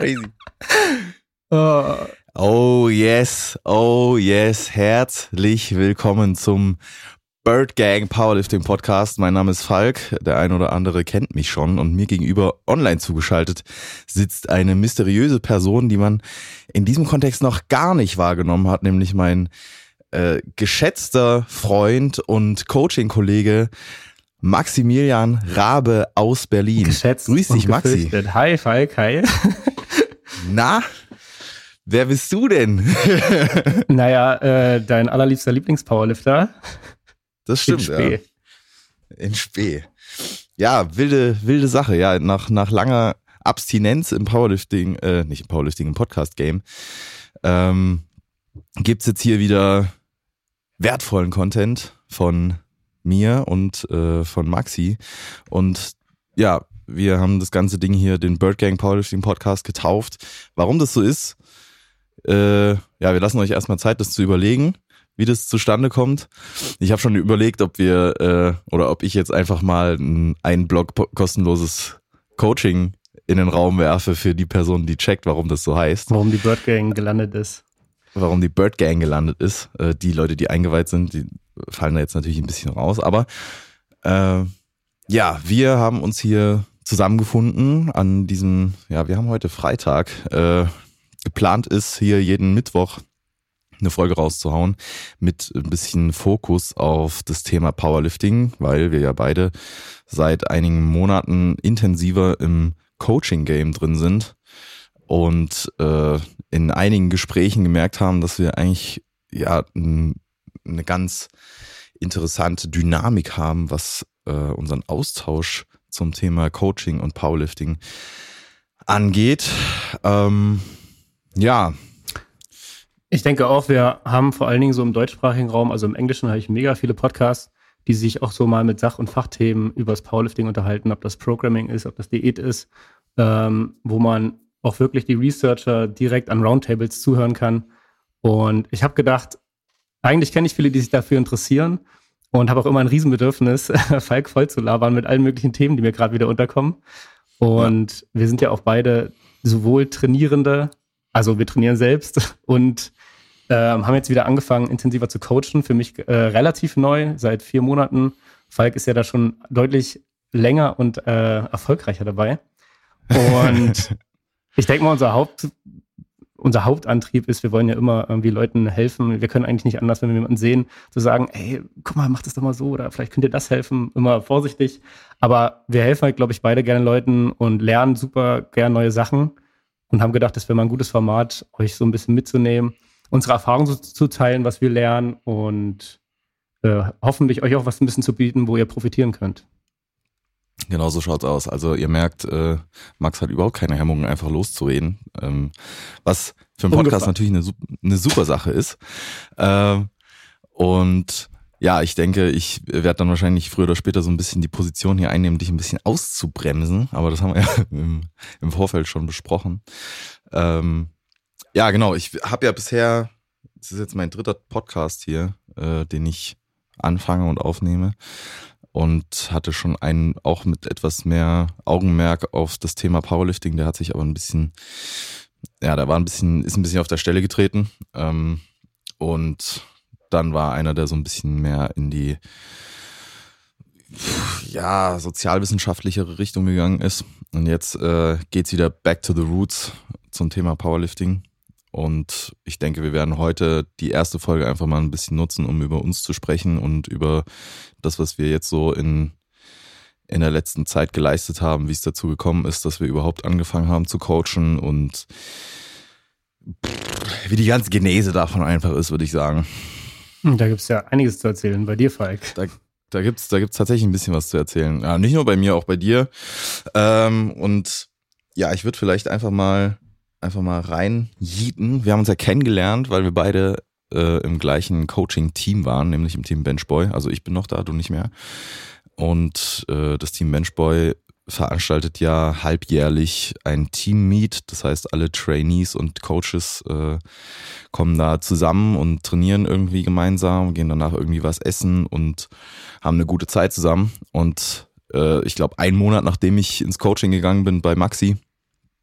crazy. Oh yes. Herzlich willkommen zum Bird Gang Powerlifting Podcast. Mein Name ist Falk. Der ein oder andere kennt mich schon und mir gegenüber online zugeschaltet sitzt eine mysteriöse Person, die man in diesem Kontext noch gar nicht wahrgenommen hat, nämlich mein geschätzter Freund und Coaching-Kollege Maximilian Rabe aus Berlin. Geschätzt. Grüß dich, Maxi. Hi, Falk, hi. Na, wer bist du denn? Naja, dein allerliebster Lieblingspowerlifter. Das stimmt, in Spee. Ja. In Spee. Ja, wilde Sache. Ja, nach langer Abstinenz im Powerlifting, nicht im Powerlifting, im Podcast-Game, gibt's jetzt hier wieder wertvollen Content von mir und von Maxi. Und ja, wir haben das ganze Ding hier den Bird Gang Powerlifting Podcast getauft. Warum das so ist, wir lassen euch erstmal Zeit, das zu überlegen, wie das zustande kommt. Ich habe schon überlegt, ob ich jetzt einfach mal einen Blog kostenloses Coaching in den Raum werfe für die Person, die checkt, warum das so heißt. Warum die Bird Gang gelandet ist. Warum die Bird Gang gelandet ist. Die Leute, die eingeweiht sind, die fallen da jetzt natürlich ein bisschen raus. Aber wir haben uns hier zusammengefunden an diesem, wir haben heute Freitag. Geplant ist, hier jeden Mittwoch eine Folge rauszuhauen mit ein bisschen Fokus auf das Thema Powerlifting, weil wir ja beide seit einigen Monaten intensiver im Coaching-Game drin sind und in einigen Gesprächen gemerkt haben, dass wir eigentlich eine ganz interessante Dynamik haben, was unseren Austausch zum Thema Coaching und Powerlifting angeht. Ich denke auch, wir haben vor allen Dingen so im deutschsprachigen Raum, also im Englischen habe ich mega viele Podcasts, die sich auch so mal mit Sach- und Fachthemen über das Powerlifting unterhalten, ob das Programming ist, ob das Diät ist, wo man auch wirklich die Researcher direkt an Roundtables zuhören kann. Und ich habe gedacht, eigentlich kenne ich viele, die sich dafür interessieren und habe auch immer ein Riesenbedürfnis, Falk voll zu labern mit allen möglichen Themen, die mir gerade wieder unterkommen. Und wir sind ja auch beide sowohl Trainierende, also wir trainieren selbst und haben jetzt wieder angefangen, intensiver zu coachen. Für mich relativ neu, seit 4 Monaten. Falk ist ja da schon deutlich länger und erfolgreicher dabei. Und ich denke mal, unser Hauptantrieb ist, wir wollen ja immer irgendwie Leuten helfen. Wir können eigentlich nicht anders, wenn wir jemanden sehen, zu sagen, ey, guck mal, mach das doch mal so oder vielleicht könnt ihr das helfen. Immer vorsichtig. Aber wir helfen halt, glaube ich, beide gerne Leuten und lernen super gern neue Sachen. Und haben gedacht, das wäre mal ein gutes Format, euch so ein bisschen mitzunehmen, unsere Erfahrungen so zu teilen, was wir lernen und hoffentlich euch auch was ein bisschen zu bieten, wo ihr profitieren könnt. Genau so schaut's aus. Also ihr merkt, Max hat überhaupt keine Hemmungen, einfach loszureden, was für einen Podcast natürlich eine super Sache ist. Und ja, ich denke, ich werde dann wahrscheinlich früher oder später so ein bisschen die Position hier einnehmen, dich ein bisschen auszubremsen. Aber das haben wir ja im Vorfeld schon besprochen. Genau, ich habe ja bisher, das ist jetzt mein 3. Podcast hier, den ich anfange und aufnehme. Und hatte schon einen auch mit etwas mehr Augenmerk auf das Thema Powerlifting. Der hat sich aber ein bisschen, ist ein bisschen auf der Stelle getreten. Und dann war einer, der so ein bisschen mehr in die sozialwissenschaftlichere Richtung gegangen ist. Und jetzt geht's wieder back to the roots zum Thema Powerlifting. Und ich denke, wir werden heute die erste Folge einfach mal ein bisschen nutzen, um über uns zu sprechen und über das, was wir jetzt so in der letzten Zeit geleistet haben, wie es dazu gekommen ist, dass wir überhaupt angefangen haben zu coachen und wie die ganze Genese davon einfach ist, würde ich sagen. Da gibt es ja einiges zu erzählen bei dir, Falk. Da gibt's tatsächlich ein bisschen was zu erzählen. Ja, nicht nur bei mir, auch bei dir. Und ja, ich würde vielleicht einfach mal reinjieten. Wir haben uns ja kennengelernt, weil wir beide im gleichen Coaching-Team waren, nämlich im Team Benchboy. Also ich bin noch da, du nicht mehr. Und das Team Benchboy veranstaltet ja halbjährlich ein Team-Meet. Das heißt, alle Trainees und Coaches kommen da zusammen und trainieren irgendwie gemeinsam, gehen danach irgendwie was essen und haben eine gute Zeit zusammen. Und ich glaube, einen Monat nachdem ich ins Coaching gegangen bin bei Maxi,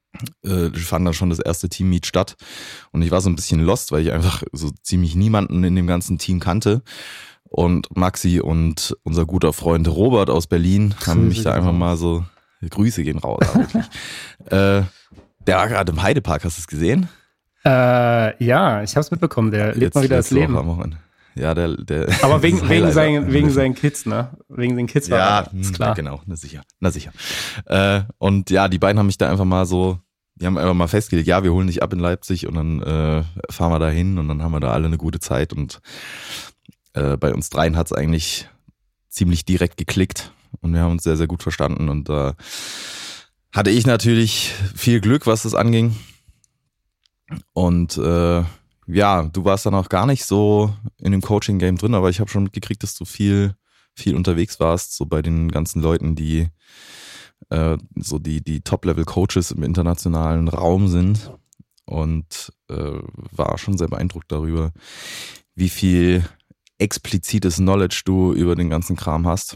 fand dann schon das erste Team-Meet statt und ich war so ein bisschen lost, weil ich einfach so ziemlich niemanden in dem ganzen Team kannte und Maxi und unser guter Freund Robert aus Berlin haben mich da einfach mal so, Grüße gehen raus, wirklich. Der war gerade im Heidepark, hast du es gesehen? Ja, ich habe es mitbekommen, der lebt mal wieder das Leben. Ja, der aber wegen seinen Kids, ne? Wegen den Kids ja, war ist klar. Genau, na sicher. Und ja, die beiden haben mich da einfach mal so, die haben einfach mal festgelegt, ja, wir holen dich ab in Leipzig und dann fahren wir da hin und dann haben wir da alle eine gute Zeit und bei uns dreien hat es eigentlich ziemlich direkt geklickt und wir haben uns sehr, sehr gut verstanden und da hatte ich natürlich viel Glück, was das anging und ja, du warst dann auch gar nicht so in dem Coaching-Game drin, aber ich habe schon mitgekriegt, dass du viel unterwegs warst, so bei den ganzen Leuten, die so die Top-Level-Coaches im internationalen Raum sind und war schon sehr beeindruckt darüber, wie viel explizites Knowledge du über den ganzen Kram hast.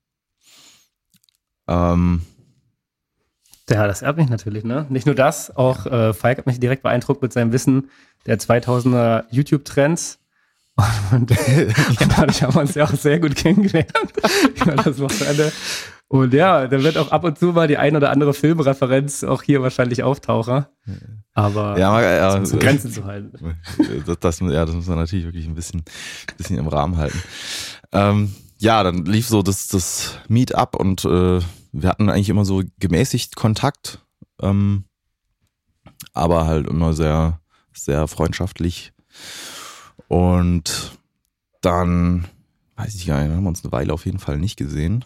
Ja, das ehrt mich natürlich, ne? Nicht nur das, auch Falk hat mich direkt beeindruckt mit seinem Wissen der 2000er YouTube-Trends. Und dadurch haben wir uns ja auch sehr gut kennengelernt über das Wochenende. Und ja, da wird auch ab und zu mal die ein oder andere Filmreferenz auch hier wahrscheinlich auftauchen. Aber ja, zu Grenzen zu halten. Das muss man natürlich wirklich ein bisschen im Rahmen halten. Ja, dann lief so das Meet ab und wir hatten eigentlich immer so gemäßigt Kontakt, aber halt immer sehr, sehr freundschaftlich. Und dann, weiß ich gar nicht, haben wir uns eine Weile auf jeden Fall nicht gesehen.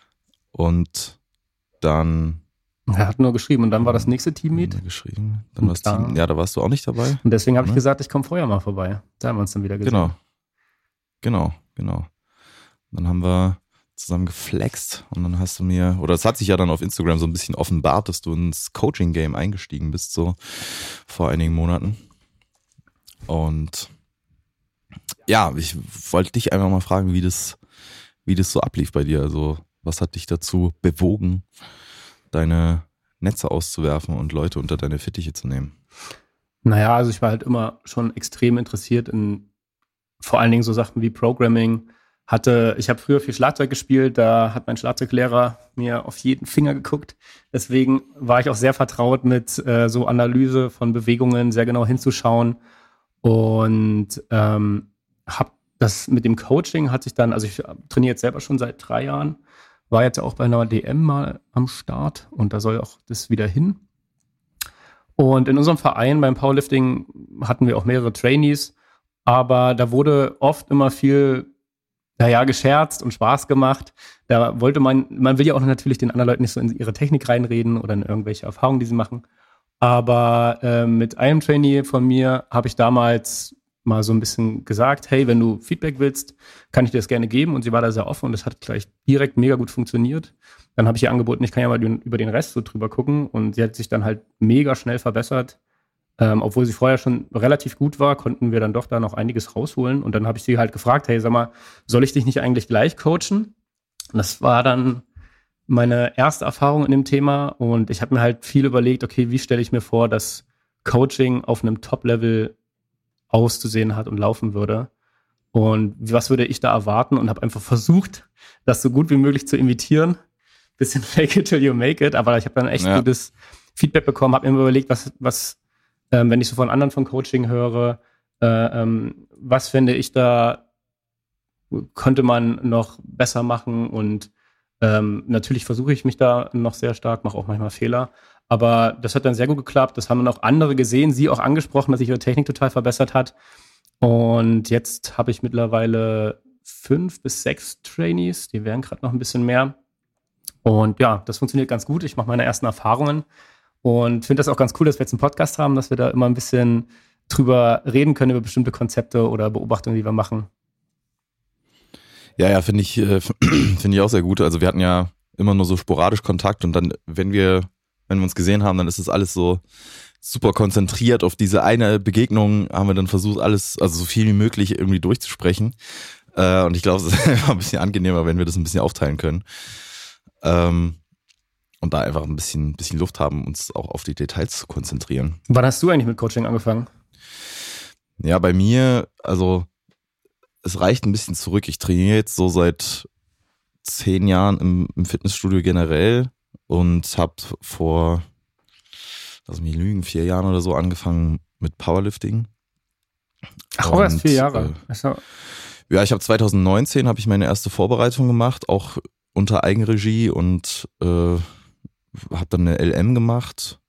Und dann... Er hat nur geschrieben und dann war das nächste Team-Meet. Geschrieben. Dann das Team, ja, da warst du auch nicht dabei. Und deswegen habe ich gesagt, ich komme vorher mal vorbei. Da haben wir uns dann wieder gesehen. Genau. Dann haben wir zusammen geflext und dann hast du mir, oder es hat sich ja dann auf Instagram so ein bisschen offenbart, dass du ins Coaching-Game eingestiegen bist, so vor einigen Monaten. Und ja, ich wollte dich einfach mal fragen, wie das so ablief bei dir. Also, was hat dich dazu bewogen, deine Netze auszuwerfen und Leute unter deine Fittiche zu nehmen? Naja, also ich war halt immer schon extrem interessiert in vor allen Dingen so Sachen wie Programming. Ich habe früher viel Schlagzeug gespielt, da hat mein Schlagzeuglehrer mir auf jeden Finger geguckt. Deswegen war ich auch sehr vertraut mit so Analyse von Bewegungen, sehr genau hinzuschauen. Und habe das mit dem Coaching hat sich dann, also ich trainiere jetzt selber schon seit 3 Jahren, war jetzt auch bei einer DM mal am Start und da soll auch das wieder hin. Und in unserem Verein beim Powerlifting hatten wir auch mehrere Trainees, aber da wurde oft immer viel gescherzt und Spaß gemacht. Da wollte man will ja auch natürlich den anderen Leuten nicht so in ihre Technik reinreden oder in irgendwelche Erfahrungen, die sie machen. Aber mit einem Trainee von mir habe ich damals mal so ein bisschen gesagt, hey, wenn du Feedback willst, kann ich dir das gerne geben. Und sie war da sehr offen und das hat gleich direkt mega gut funktioniert. Dann habe ich ihr angeboten, ich kann ja mal über den Rest so drüber gucken. Und sie hat sich dann halt mega schnell verbessert. Obwohl sie vorher schon relativ gut war, konnten wir dann doch da noch einiges rausholen. Und dann habe ich sie halt gefragt, hey, sag mal, soll ich dich nicht eigentlich gleich coachen? Und das war dann meine erste Erfahrung in dem Thema. Und ich habe mir halt viel überlegt, okay, wie stelle ich mir vor, dass Coaching auf einem Top-Level auszusehen hat und laufen würde. Und was würde ich da erwarten? Und habe einfach versucht, das so gut wie möglich zu imitieren. Bisschen fake it till you make it. Aber ich habe dann echt gutes Feedback bekommen, habe mir überlegt, was wenn ich so von anderen von Coaching höre, was finde ich da, könnte man noch besser machen und natürlich versuche ich mich da noch sehr stark, mache auch manchmal Fehler, aber das hat dann sehr gut geklappt, das haben dann auch andere gesehen, sie auch angesprochen, dass sich ihre Technik total verbessert hat und jetzt habe ich mittlerweile 5 bis 6 Trainees, die werden gerade noch ein bisschen mehr und ja, das funktioniert ganz gut, ich mache meine ersten Erfahrungen. Und finde das auch ganz cool, dass wir jetzt einen Podcast haben, dass wir da immer ein bisschen drüber reden können, über bestimmte Konzepte oder Beobachtungen, die wir machen. Ja, finde ich auch sehr gut. Also wir hatten ja immer nur so sporadisch Kontakt und dann, wenn wir uns gesehen haben, dann ist das alles so super konzentriert auf diese eine Begegnung, haben wir dann versucht, alles, also so viel wie möglich irgendwie durchzusprechen. Und ich glaube, es ist einfach ein bisschen angenehmer, wenn wir das ein bisschen aufteilen können. und da einfach ein bisschen Luft haben, uns auch auf die Details zu konzentrieren. Wann hast du eigentlich mit Coaching angefangen? Ja, bei mir, also es reicht ein bisschen zurück. Ich trainiere jetzt so seit 10 Jahren im Fitnessstudio generell und habe vor, lass mich lügen, 4 Jahren oder so angefangen mit Powerlifting. Ach, auch erst 4 Jahre. Ja, ich habe 2019 habe ich meine erste Vorbereitung gemacht, auch unter Eigenregie und habe dann eine LM gemacht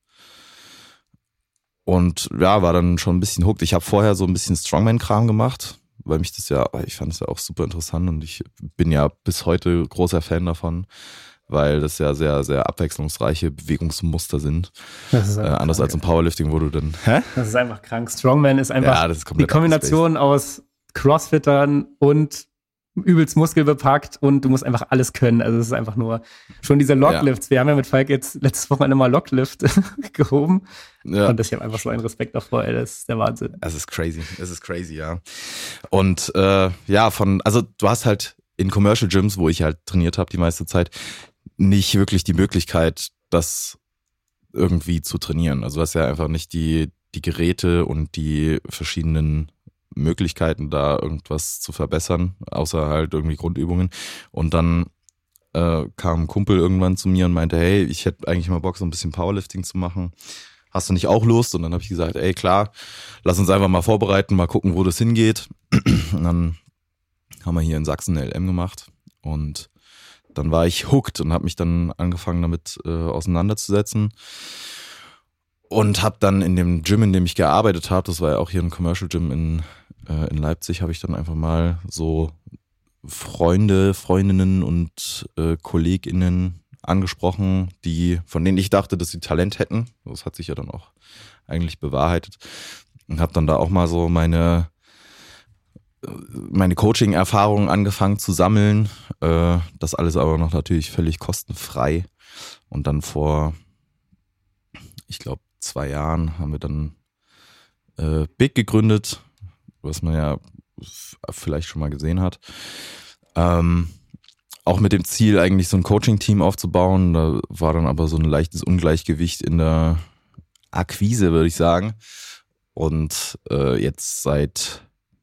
und ja, war dann schon ein bisschen hooked. Ich habe vorher so ein bisschen Strongman-Kram gemacht, weil ich fand es ja auch super interessant und ich bin ja bis heute großer Fan davon, weil das ja sehr, sehr abwechslungsreiche Bewegungsmuster sind. Anders als im Powerlifting, wo du dann... Hä? Das ist einfach krank. Strongman ist einfach die Kombination aus Crossfittern und übelst muskelbepackt und du musst einfach alles können. Also es ist einfach nur schon diese Loglifts. Ja. Wir haben ja mit Falk jetzt letztes Wochenende mal Loglift gehoben. Ja. Und ich habe einfach so einen Respekt davor, ey, das ist der Wahnsinn. Es ist crazy, ja. Und also du hast halt in Commercial Gyms, wo ich halt trainiert habe die meiste Zeit, nicht wirklich die Möglichkeit, das irgendwie zu trainieren. Also du hast ja einfach nicht die Geräte und die verschiedenen Möglichkeiten, da irgendwas zu verbessern, außer halt irgendwie Grundübungen. Und dann kam ein Kumpel irgendwann zu mir und meinte, hey, ich hätte eigentlich mal Bock, so ein bisschen Powerlifting zu machen. Hast du nicht auch Lust? Und dann habe ich gesagt, ey, klar, lass uns einfach mal vorbereiten, mal gucken, wo das hingeht. Und dann haben wir hier in Sachsen eine LM gemacht und dann war ich hooked und habe mich dann angefangen damit auseinanderzusetzen. Und habe dann in dem Gym, in dem ich gearbeitet habe, das war ja auch hier ein Commercial Gym in Leipzig, habe ich dann einfach mal so Freunde, Freundinnen und KollegInnen angesprochen, von denen ich dachte, dass sie Talent hätten. Das hat sich ja dann auch eigentlich bewahrheitet. Und habe dann da auch mal so meine Coaching-Erfahrungen angefangen zu sammeln. Das alles aber noch natürlich völlig kostenfrei. Und dann vor, ich glaube, 2 Jahren haben wir dann Big gegründet, was man ja vielleicht schon mal gesehen hat. Auch mit dem Ziel, eigentlich so ein Coaching-Team aufzubauen. Da war dann aber so ein leichtes Ungleichgewicht in der Akquise, würde ich sagen. Und jetzt seit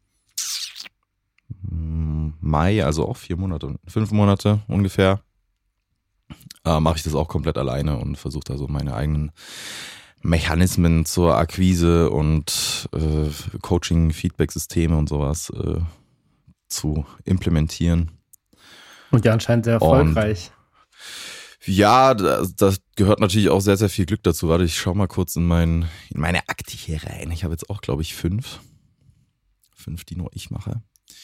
Mai, also auch 5 Monate ungefähr, mache ich das auch komplett alleine und versuche da so meine eigenen Mechanismen zur Akquise und Coaching-Feedback-Systeme und sowas zu implementieren. Und ja, anscheinend sehr erfolgreich. Und ja, das gehört natürlich auch sehr, sehr viel Glück dazu. Warte, ich schau mal kurz in meine Akte hier rein. Ich habe jetzt auch, glaube ich, 5, die nur ich mache.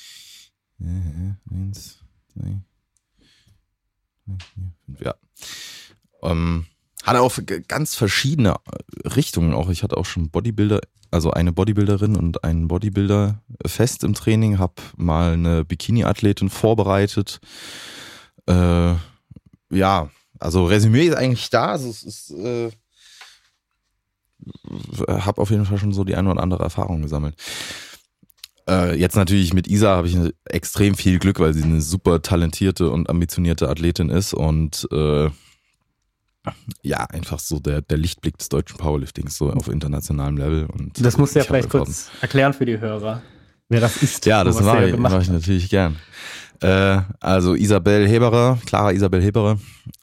1, 2, 3, 4, 5, ja. Hatte auch ganz verschiedene Richtungen auch. Ich hatte auch schon Bodybuilder, also eine Bodybuilderin und einen Bodybuilder fest im Training, habe mal eine Bikini-Athletin vorbereitet. Ja, also Resümee ist eigentlich da. Also es ist, habe auf jeden Fall schon so die eine oder andere Erfahrung gesammelt. Jetzt natürlich mit Isa habe ich extrem viel Glück, weil sie eine super talentierte und ambitionierte Athletin ist und ja, einfach so der Lichtblick des deutschen Powerliftings, so auf internationalem Level. Und das musst du ja vielleicht kurz erklären für die Hörer, wer das ist. Ja, das mache ich natürlich gern. Also Clara Isabel Heberer,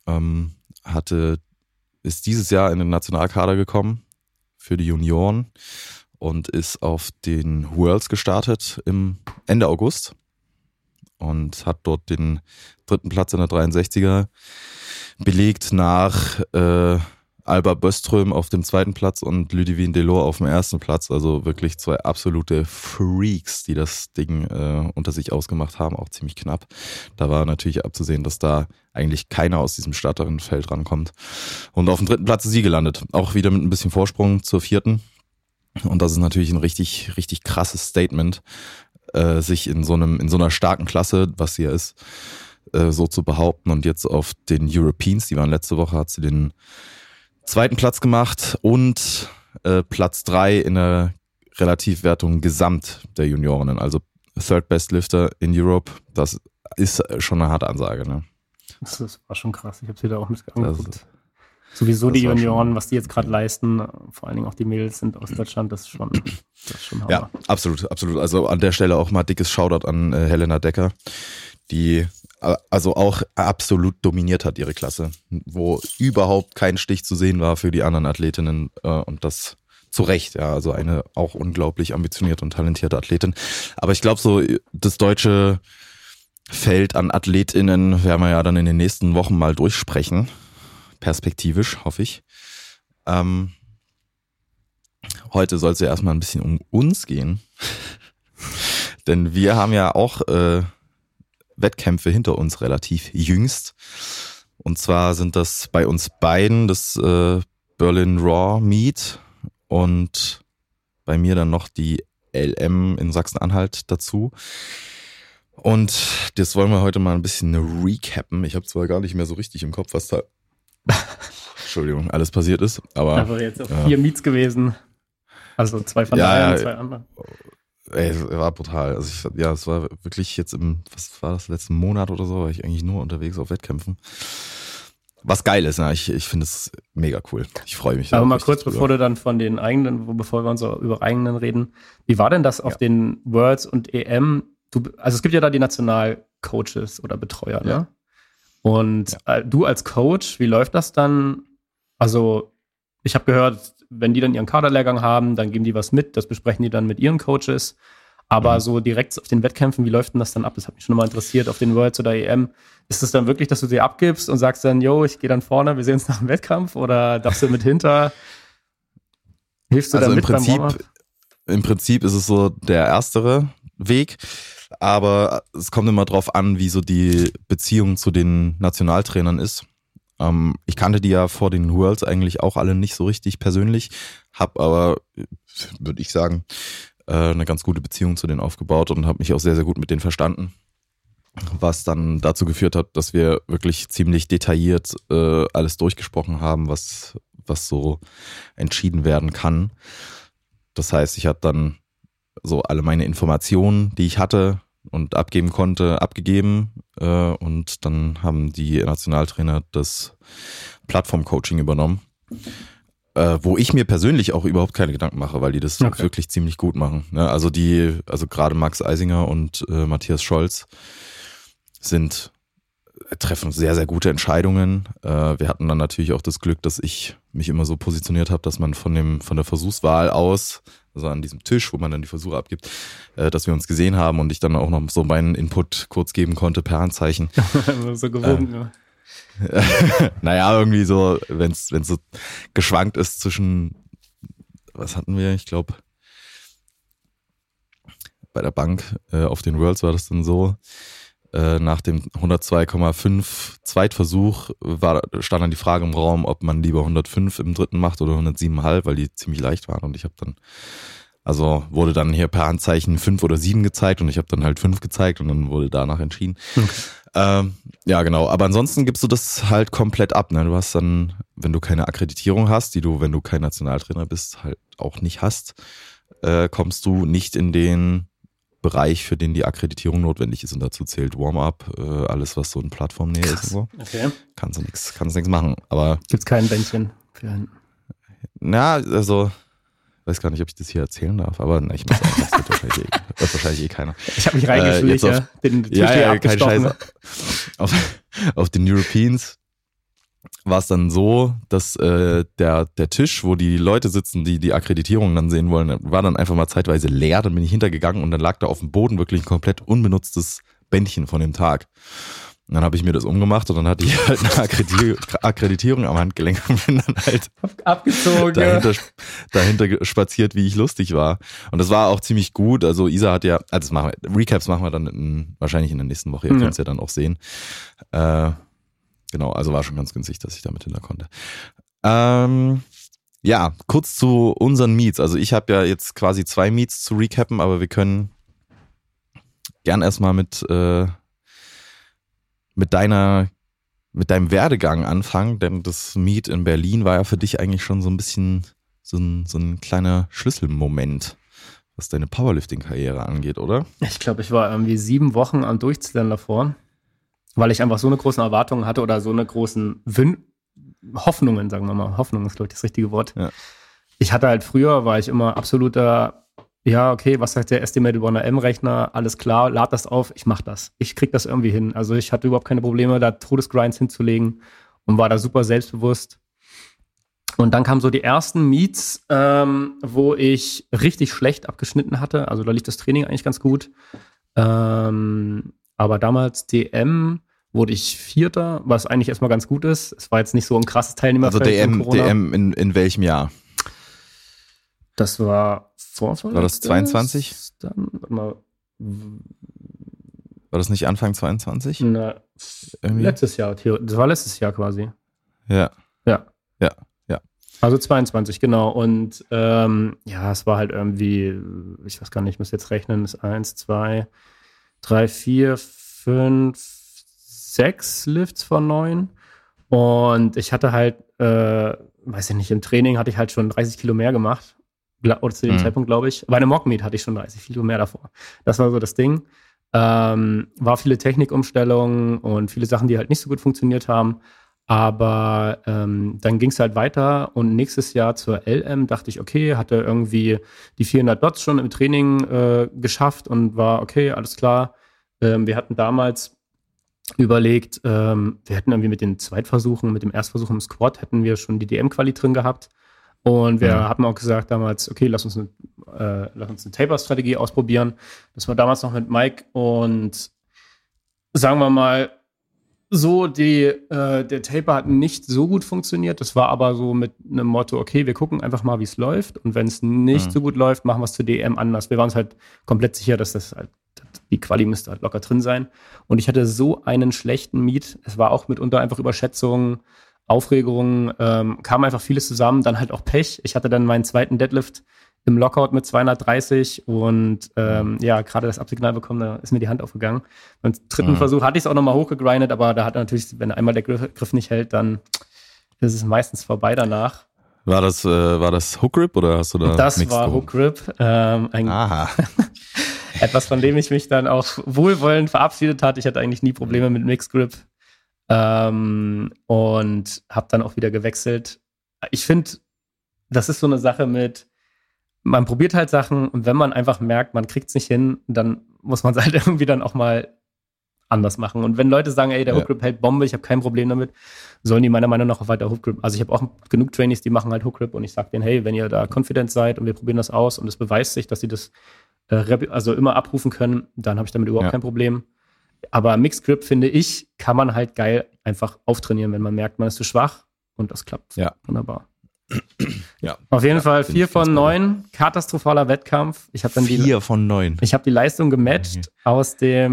ist dieses Jahr in den Nationalkader gekommen für die Junioren und ist auf den Worlds gestartet im Ende August und hat dort den 3. Platz in der 63er belegt nach Alba Böström auf dem 2. Platz und Ludivine Delors auf dem 1. Platz. Also wirklich 2 absolute Freaks, die das Ding unter sich ausgemacht haben, auch ziemlich knapp. Da war natürlich abzusehen, dass da eigentlich keiner aus diesem Starterinnenfeld rankommt. Und auf dem 3. Platz ist sie gelandet. Auch wieder mit ein bisschen Vorsprung zur 4. Und das ist natürlich ein richtig, richtig krasses Statement, sich in so einer starken Klasse, was sie ja ist, so zu behaupten. Und jetzt auf den Europeans, die waren letzte Woche, hat sie den 2. Platz gemacht und Platz 3 in der Relativwertung gesamt der Juniorinnen. Also Third Best Lifter in Europe, das ist schon eine harte Ansage. Ne? Das war schon krass. Ich habe sie da auch mit angeguckt. Sowieso die Junioren, was die jetzt gerade leisten, vor allen Dingen auch die Mädels sind aus Deutschland, das ist schon Hammer. Ja, absolut. Also an der Stelle auch mal dickes Shoutout an Helena Decker, die also auch absolut dominiert hat ihre Klasse, wo überhaupt kein Stich zu sehen war für die anderen Athletinnen und das zu Recht, ja, also eine auch unglaublich ambitionierte und talentierte Athletin. Aber ich glaube so, das deutsche Feld an AthletInnen werden wir ja dann in den nächsten Wochen mal durchsprechen, perspektivisch, hoffe ich. Heute soll es ja erstmal ein bisschen um uns gehen, denn wir haben ja auch Wettkämpfe hinter uns relativ jüngst. Und zwar sind das bei uns beiden das Berlin Raw Meet und bei mir dann noch die LM in Sachsen-Anhalt dazu. Und das wollen wir heute mal ein bisschen recappen. Ich habe zwar gar nicht mehr so richtig im Kopf, was da Entschuldigung, alles passiert ist. Aber einfach jetzt auf 4 Meets gewesen. Also 2 von der und 2 anderen. Ey, es war brutal. Also es war wirklich jetzt was war das, letzten Monat oder so, war ich eigentlich nur unterwegs auf Wettkämpfen. Was geil ist, ne? Ich finde es mega cool. Ich freue mich. Aber mal kurz, bevor du dann von den eigenen, bevor wir uns über eigenen reden, wie war denn das auf den Worlds und EM? Also es gibt ja da die Nationalcoaches oder Betreuer, ne? Ja. Und du als Coach, wie läuft das dann? Also ich habe gehört, wenn die dann ihren Kaderlehrgang haben, dann geben die was mit, das besprechen die dann mit ihren Coaches. Aber so direkt auf den Wettkämpfen, wie läuft denn das dann ab? Das hat mich schon mal interessiert, auf den Worlds oder EM. Ist es dann wirklich, dass du sie abgibst und sagst dann, yo, ich gehe dann vorne, wir sehen uns nach dem Wettkampf? Oder darfst du mit hinter? Hilfst du dann mit beim Warm-up? Im Prinzip ist es so der erstere Weg. Aber es kommt immer drauf an, wie so die Beziehung zu den Nationaltrainern ist. Ich kannte die ja vor den Worlds eigentlich auch alle nicht so richtig persönlich, habe aber, würde ich sagen, eine ganz gute Beziehung zu denen aufgebaut und habe mich auch sehr, sehr gut mit denen verstanden. Was dann dazu geführt hat, dass wir wirklich ziemlich detailliert alles durchgesprochen haben, was so entschieden werden kann. Das heißt, ich habe dann so alle meine Informationen, die ich hatte und abgeben konnte, abgegeben. Und dann haben die Nationaltrainer das Plattform-Coaching übernommen. Wo ich mir persönlich auch überhaupt keine Gedanken mache, weil die das wirklich ziemlich gut machen. Also gerade Max Eisinger und Matthias Scholz treffen sehr, sehr gute Entscheidungen. Wir hatten dann natürlich auch das Glück, dass ich mich immer so positioniert habe, dass man von der Versuchswahl aus, also an diesem Tisch, wo man dann die Versuche abgibt, dass wir uns gesehen haben und ich dann auch noch so meinen Input kurz geben konnte per Handzeichen. So gewunken, Naja, irgendwie so, wenn es so geschwankt ist zwischen, was hatten wir, ich glaube, bei der Bank auf den Worlds war das dann so, nach dem 102,5 Zweitversuch stand dann die Frage im Raum, ob man lieber 105 im dritten macht oder 107,5, weil die ziemlich leicht waren und ich habe dann, also wurde dann hier per Handzeichen 5 oder 7 gezeigt und ich habe dann halt 5 gezeigt und dann wurde danach entschieden. Okay. Ja, genau. Aber ansonsten gibst du das halt komplett ab. Ne? Du hast dann, wenn du keine Akkreditierung hast, die du, wenn du kein Nationaltrainer bist, halt auch nicht hast, kommst du nicht in den Bereich, für den die Akkreditierung notwendig ist. Und dazu zählt Warm-up, alles, was so in Plattformnähe ist und so. Okay. Kannst du nichts machen. Aber gibt's kein Bändchen für einen? Na, also weiß gar nicht, ob ich das hier erzählen darf, aber ich muss sagen, das wird wahrscheinlich eh keiner. Ich habe mich reingeschlichen, den Tisch hier kein Scheiß. Auf den Europeans war es dann so, dass der Tisch, wo die Leute sitzen, die die Akkreditierung dann sehen wollen, war dann einfach mal zeitweise leer. Dann bin ich hintergegangen und dann lag da auf dem Boden wirklich ein komplett unbenutztes Bändchen von dem Tag. Und dann habe ich mir das umgemacht und dann hatte ich halt eine Akkreditierung am Handgelenk und bin dann halt abgezogen, dahinter spaziert, wie ich lustig war. Und das war auch ziemlich gut. Also Isa hat ja, Recaps machen wir dann wahrscheinlich in der nächsten Woche. Ihr könnt es ja dann auch sehen. Genau, also war schon ganz günstig, dass ich damit hinter konnte. Ja, kurz zu unseren Meets. Also ich habe ja jetzt quasi 2 Meets zu recappen, aber wir können gern erstmal mit deinem Werdegang anfangen, denn das Meet in Berlin war ja für dich eigentlich schon so ein bisschen so ein kleiner Schlüsselmoment, was deine Powerlifting-Karriere angeht, oder? Ich glaube, ich war irgendwie 7 Wochen am Durchziehen davor, weil ich einfach so eine großen Erwartungen hatte oder so eine großen Hoffnungen, sagen wir mal. Hoffnung ist, glaube ich, das richtige Wort. Ja. Ich hatte halt früher, war ich immer absoluter, ja, okay, was sagt der Estimated 1M-Rechner? Alles klar, lad das auf, ich mach das. Ich krieg das irgendwie hin. Also ich hatte überhaupt keine Probleme, da Todesgrinds hinzulegen und war da super selbstbewusst. Und dann kamen so die ersten Meets, wo ich richtig schlecht abgeschnitten hatte. Also da lief das Training eigentlich ganz gut. Aber damals DM wurde ich Vierter, was eigentlich erstmal ganz gut ist. Es war jetzt nicht so ein krasses Teilnehmerfeld. Also DM in welchem Jahr? Das war War das 22? Dann, warte mal. War das nicht Anfang 22? Na, letztes Jahr. Das war letztes Jahr quasi. Ja. Also 22, genau. Und es war halt irgendwie, ich weiß gar nicht, ich muss jetzt rechnen, ist 1, 2, 3, 4, 5, 6 Lifts von 9. Und ich hatte halt, weiß ich nicht, im Training hatte ich halt schon 30 Kilo mehr gemacht. Oder zu dem Zeitpunkt, glaube ich. Bei einem Mock-Meet hatte ich schon 30 Kilo mehr davor. Das war so das Ding. War viele Technikumstellungen und viele Sachen, die halt nicht so gut funktioniert haben. Aber dann ging es halt weiter und nächstes Jahr zur LM dachte ich, okay, hatte irgendwie die 400 Dots schon im Training geschafft und war okay, alles klar. Wir hatten damals überlegt, wir hätten irgendwie mit den Zweitversuchen, mit dem Erstversuch im Squat hätten wir schon die DM-Quali drin gehabt. Und wir hatten auch gesagt damals, okay, lass uns eine Taper-Strategie ausprobieren. Das war damals noch mit Mike und sagen wir mal, so, der Taper hat nicht so gut funktioniert. Das war aber so mit einem Motto, okay, wir gucken einfach mal, wie es läuft. Und wenn es nicht so gut läuft, machen wir es zur DM anders. Wir waren uns halt komplett sicher, dass das halt, die Quali müsste halt locker drin sein. Und ich hatte so einen schlechten Meet. Es war auch mitunter einfach Überschätzungen, Aufregungen, kam einfach vieles zusammen. Dann halt auch Pech. Ich hatte dann meinen zweiten Deadlift im Lockout mit 230 und gerade das Absignal bekommen, da ist mir die Hand aufgegangen. Beim dritten Versuch hatte ich es auch nochmal hochgegrindet, aber da hat natürlich, wenn einmal der Griff nicht hält, dann ist es meistens vorbei danach. War das Hook Grip oder hast du da Das war Hook Grip. Etwas, von dem ich mich dann auch wohlwollend verabschiedet hatte. Ich hatte eigentlich nie Probleme mit Mixed Grip und habe dann auch wieder gewechselt. Ich finde, das ist so eine Sache mit, man probiert halt Sachen und wenn man einfach merkt, man kriegt es nicht hin, dann muss man es halt irgendwie dann auch mal anders machen. Und wenn Leute sagen, ey, der Hook Grip hält Bombe, ich habe kein Problem damit, sollen die meiner Meinung nach auch weiter Hook Grip. Also ich habe auch genug Trainees, die machen halt Hook Grip und ich sage denen, hey, wenn ihr da confident seid und wir probieren das aus und es beweist sich, dass sie das also immer abrufen können, dann habe ich damit überhaupt kein Problem. Aber Mixed Grip, finde ich, kann man halt geil einfach auftrainieren, wenn man merkt, man ist zu schwach und das klappt. Ja. Wunderbar. Ja. Auf jeden Fall 4 von 9, katastrophaler Wettkampf. Ich habe dann 4 von 9. Ich habe die Leistung gematcht aus der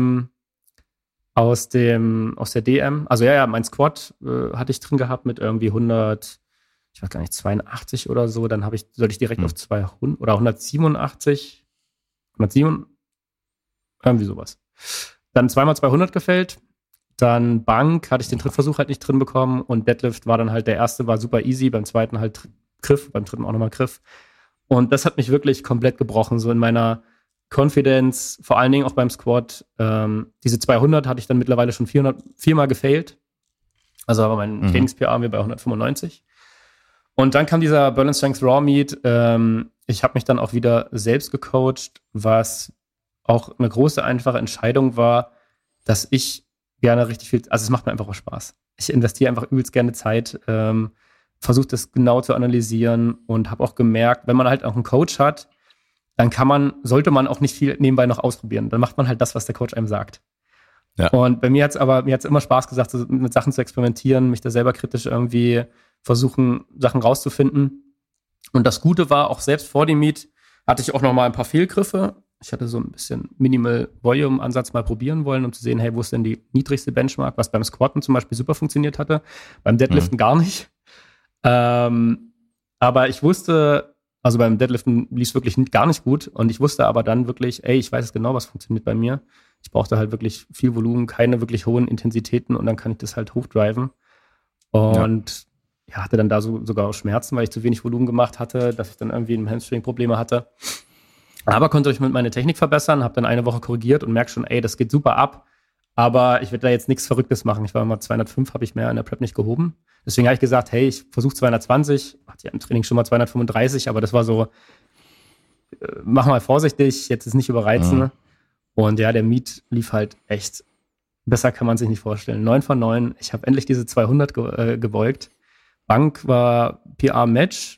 DM. Also mein Squat hatte ich drin gehabt mit irgendwie 100, ich weiß gar nicht, 82 oder so. Dann sollte ich direkt auf 200 oder 187, irgendwie sowas. Dann 2x200 gefällt. Dann Bank hatte ich den Trittversuch halt nicht drin bekommen und Deadlift war dann halt der erste, war super easy, beim zweiten halt Griff, beim dritten auch nochmal Griff. Und das hat mich wirklich komplett gebrochen, so in meiner Confidence, vor allen Dingen auch beim Squat. Diese 200 hatte ich dann mittlerweile schon 4-mal gefailt. Also war mein Trainings-PA bei 195. Und dann kam dieser Berlin Strength Raw Meet. Ich habe mich dann auch wieder selbst gecoacht, was auch eine große, einfache Entscheidung war, dass ich gerne richtig viel, also es macht mir einfach auch Spaß. Ich investiere einfach übelst gerne Zeit, versuche das genau zu analysieren und habe auch gemerkt, wenn man halt auch einen Coach hat, dann sollte man auch nicht viel nebenbei noch ausprobieren. Dann macht man halt das, was der Coach einem sagt. Ja. Und bei mir hat's immer Spaß gesagt, so mit Sachen zu experimentieren, mich da selber kritisch irgendwie versuchen, Sachen rauszufinden. Und das Gute war, auch selbst vor dem Meet hatte ich auch noch mal ein paar Fehlgriffe. Ich hatte so ein bisschen Minimal Volume-Ansatz mal probieren wollen, um zu sehen, hey, wo ist denn die niedrigste Benchmark, was beim Squatten zum Beispiel super funktioniert hatte, beim Deadliften gar nicht. Aber ich wusste, also beim Deadliften lief es wirklich gar nicht gut und ich wusste aber dann wirklich, ey, ich weiß genau, was funktioniert bei mir. Ich brauchte halt wirklich viel Volumen, keine wirklich hohen Intensitäten und dann kann ich das halt hochdriven. Und hatte dann da sogar auch Schmerzen, weil ich zu wenig Volumen gemacht hatte, dass ich dann irgendwie im Hamstring Probleme hatte. Aber konnte ich mit meiner Technik verbessern, habe dann eine Woche korrigiert und merke schon, ey, das geht super ab. Aber ich werde da jetzt nichts Verrücktes machen. Ich war immer 205, habe ich mehr in der Prep nicht gehoben. Deswegen habe ich gesagt, hey, ich versuche 220. Hatte ja im Training schon mal 235, aber das war so, mach mal vorsichtig, jetzt ist nicht überreizen. Mhm. Und ja, der Meet lief halt echt, besser kann man sich nicht vorstellen. 9 von 9. Ich habe endlich diese 200 gebeugt. Bank war PR-Match,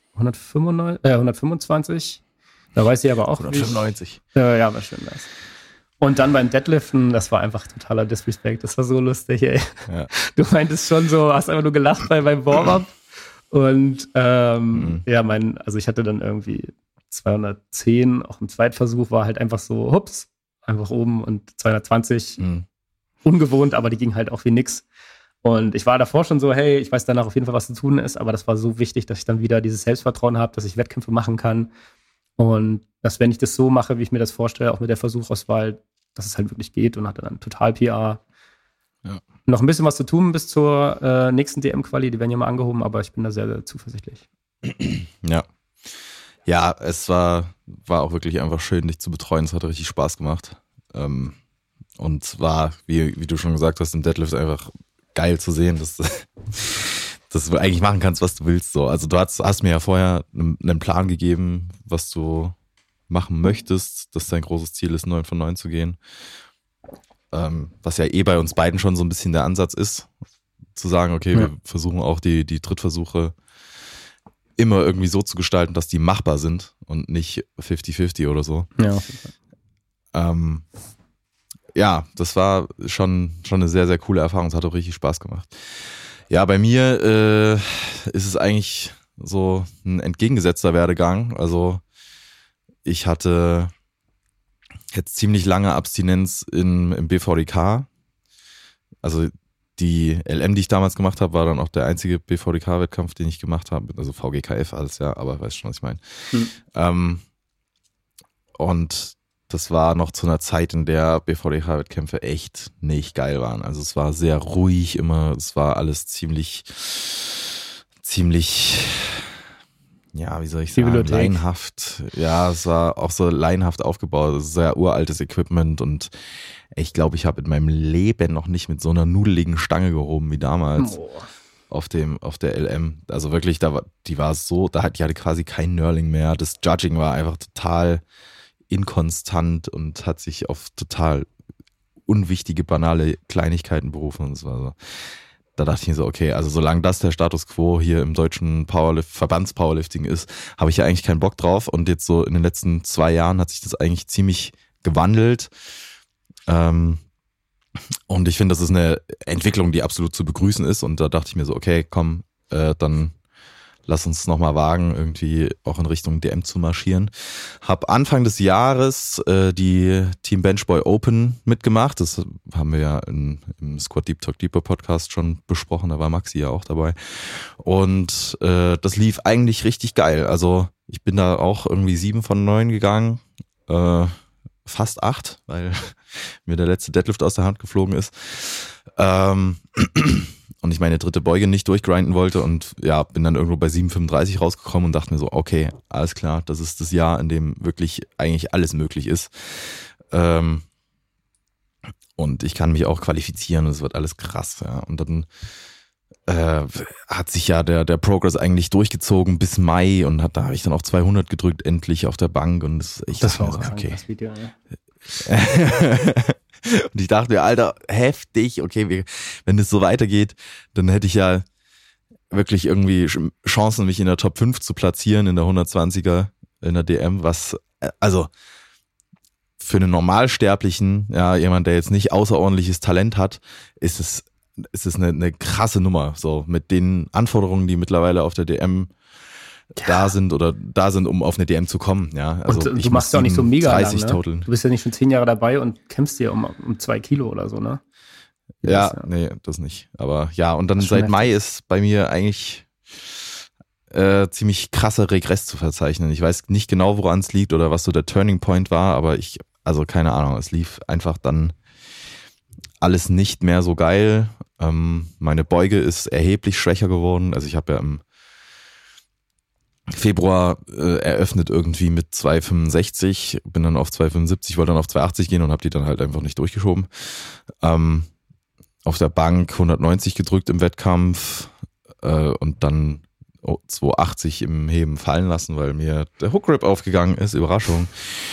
125. Da weiß ich aber auch 195. Ja, war schön nice. Und dann beim Deadliften, das war einfach totaler Disrespect. Das war so lustig, ey. Ja. Du meintest schon so, hast einfach nur gelacht beim Warm-up. Und ja, ich hatte dann irgendwie 210, auch im Zweitversuch war halt einfach so, hups, einfach oben und 220. Ungewohnt, aber die ging halt auch wie nix. Und ich war davor schon so, hey, ich weiß danach auf jeden Fall, was zu tun ist, aber das war so wichtig, dass ich dann wieder dieses Selbstvertrauen habe, dass ich Wettkämpfe machen kann. Und dass, wenn ich das so mache, wie ich mir das vorstelle, auch mit der Versuchauswahl, dass es halt wirklich geht und hatte dann total PR. Ja. Noch ein bisschen was zu tun bis zur nächsten DM-Quali, die werden ja mal angehoben, aber ich bin da sehr, sehr zuversichtlich. Ja. Ja, es war auch wirklich einfach schön, dich zu betreuen. Es hat richtig Spaß gemacht. Und war, wie du schon gesagt hast, im Deadlift einfach geil zu sehen, dass du eigentlich machen kannst, was du willst. So. Also du hast mir ja vorher einen Plan gegeben, was du machen möchtest, dass dein großes Ziel ist, 9 von 9 zu gehen. Was ja bei uns beiden schon so ein bisschen der Ansatz ist, zu sagen, okay, wir versuchen auch die Trittversuche immer irgendwie so zu gestalten, dass die machbar sind und nicht 50-50 oder so. Ja, auf jeden Fall. Ja, das war schon eine sehr, sehr coole Erfahrung. Es hat auch richtig Spaß gemacht. Ja, bei mir ist es eigentlich so ein entgegengesetzter Werdegang. Also ich hatte jetzt ziemlich lange Abstinenz im BVDK. Also die LM, die ich damals gemacht habe, war dann auch der einzige BVDK-Wettkampf, den ich gemacht habe. Also VGKF alles, ja, aber weißt schon, was ich meine. Und das war noch zu einer Zeit, in der BVDK-Wettkämpfe echt nicht geil waren. Also es war sehr ruhig immer, es war alles ziemlich, ja, wie soll ich sagen, laienhaft. Ja, es war auch so laienhaft aufgebaut, sehr uraltes Equipment und ich glaube, ich habe in meinem Leben noch nicht mit so einer nudeligen Stange gehoben wie damals auf der LM. Also wirklich, die hatte quasi kein Knurling mehr. Das Judging war einfach total inkonstant und hat sich auf total unwichtige, banale Kleinigkeiten berufen. Und das war so. Da dachte ich mir so, okay, also solange das der Status quo hier im deutschen Verbands-Powerlifting ist, habe ich ja eigentlich keinen Bock drauf. Und jetzt so in den letzten 2 Jahren hat sich das eigentlich ziemlich gewandelt. Und ich finde, das ist eine Entwicklung, die absolut zu begrüßen ist. Und da dachte ich mir so, okay, komm, dann lass uns nochmal wagen, irgendwie auch in Richtung DM zu marschieren. Hab Anfang des Jahres die Team Benchboy Open mitgemacht. Das haben wir ja im Squad Deep Talk Deeper Podcast schon besprochen. Da war Maxi ja auch dabei. Und das lief eigentlich richtig geil. Also ich bin da auch irgendwie 7 von 9 gegangen. Fast 8, weil mir der letzte Deadlift aus der Hand geflogen ist. Und ich meine 3. Beuge nicht durchgrinden wollte und ja, bin dann irgendwo bei 7,35 rausgekommen und dachte mir so, okay, alles klar, das ist das Jahr, in dem wirklich eigentlich alles möglich ist. Und ich kann mich auch qualifizieren und es wird alles krass, ja. Und dann hat sich ja der Progress eigentlich durchgezogen bis Mai und da habe ich dann auch 200 gedrückt, endlich auf der Bank und das war auch krank, okay. Das Video, ja. Und ich dachte mir, Alter, heftig, okay, wenn das so weitergeht, dann hätte ich ja wirklich irgendwie Chancen, mich in der Top 5 zu platzieren, in der 120er, in der DM, was, also für einen Normalsterblichen, ja, jemand, der jetzt nicht außerordentliches Talent hat, ist es eine krasse Nummer, so mit den Anforderungen, die mittlerweile auf der DM da sind, um auf eine DM zu kommen, ja. Also und du machst ja auch nicht so mega lang, ne? Total. Du bist ja nicht schon 10 Jahre dabei und kämpfst dir um 2 Kilo oder so, ne? Ja, nee, das nicht. Aber ja, und dann seit Mai ist bei mir eigentlich ziemlich krasser Regress zu verzeichnen. Ich weiß nicht genau, woran es liegt oder was so der Turning Point war, aber also keine Ahnung, es lief einfach dann alles nicht mehr so geil. Meine Beuge ist erheblich schwächer geworden. Also ich habe ja Februar eröffnet irgendwie mit 2,65, bin dann auf 2,75, wollte dann auf 2,80 gehen und habe die dann halt einfach nicht durchgeschoben. Auf der Bank 190 gedrückt im Wettkampf und dann 2,80 im Heben fallen lassen, weil mir der Hook-Grip aufgegangen ist. Überraschung.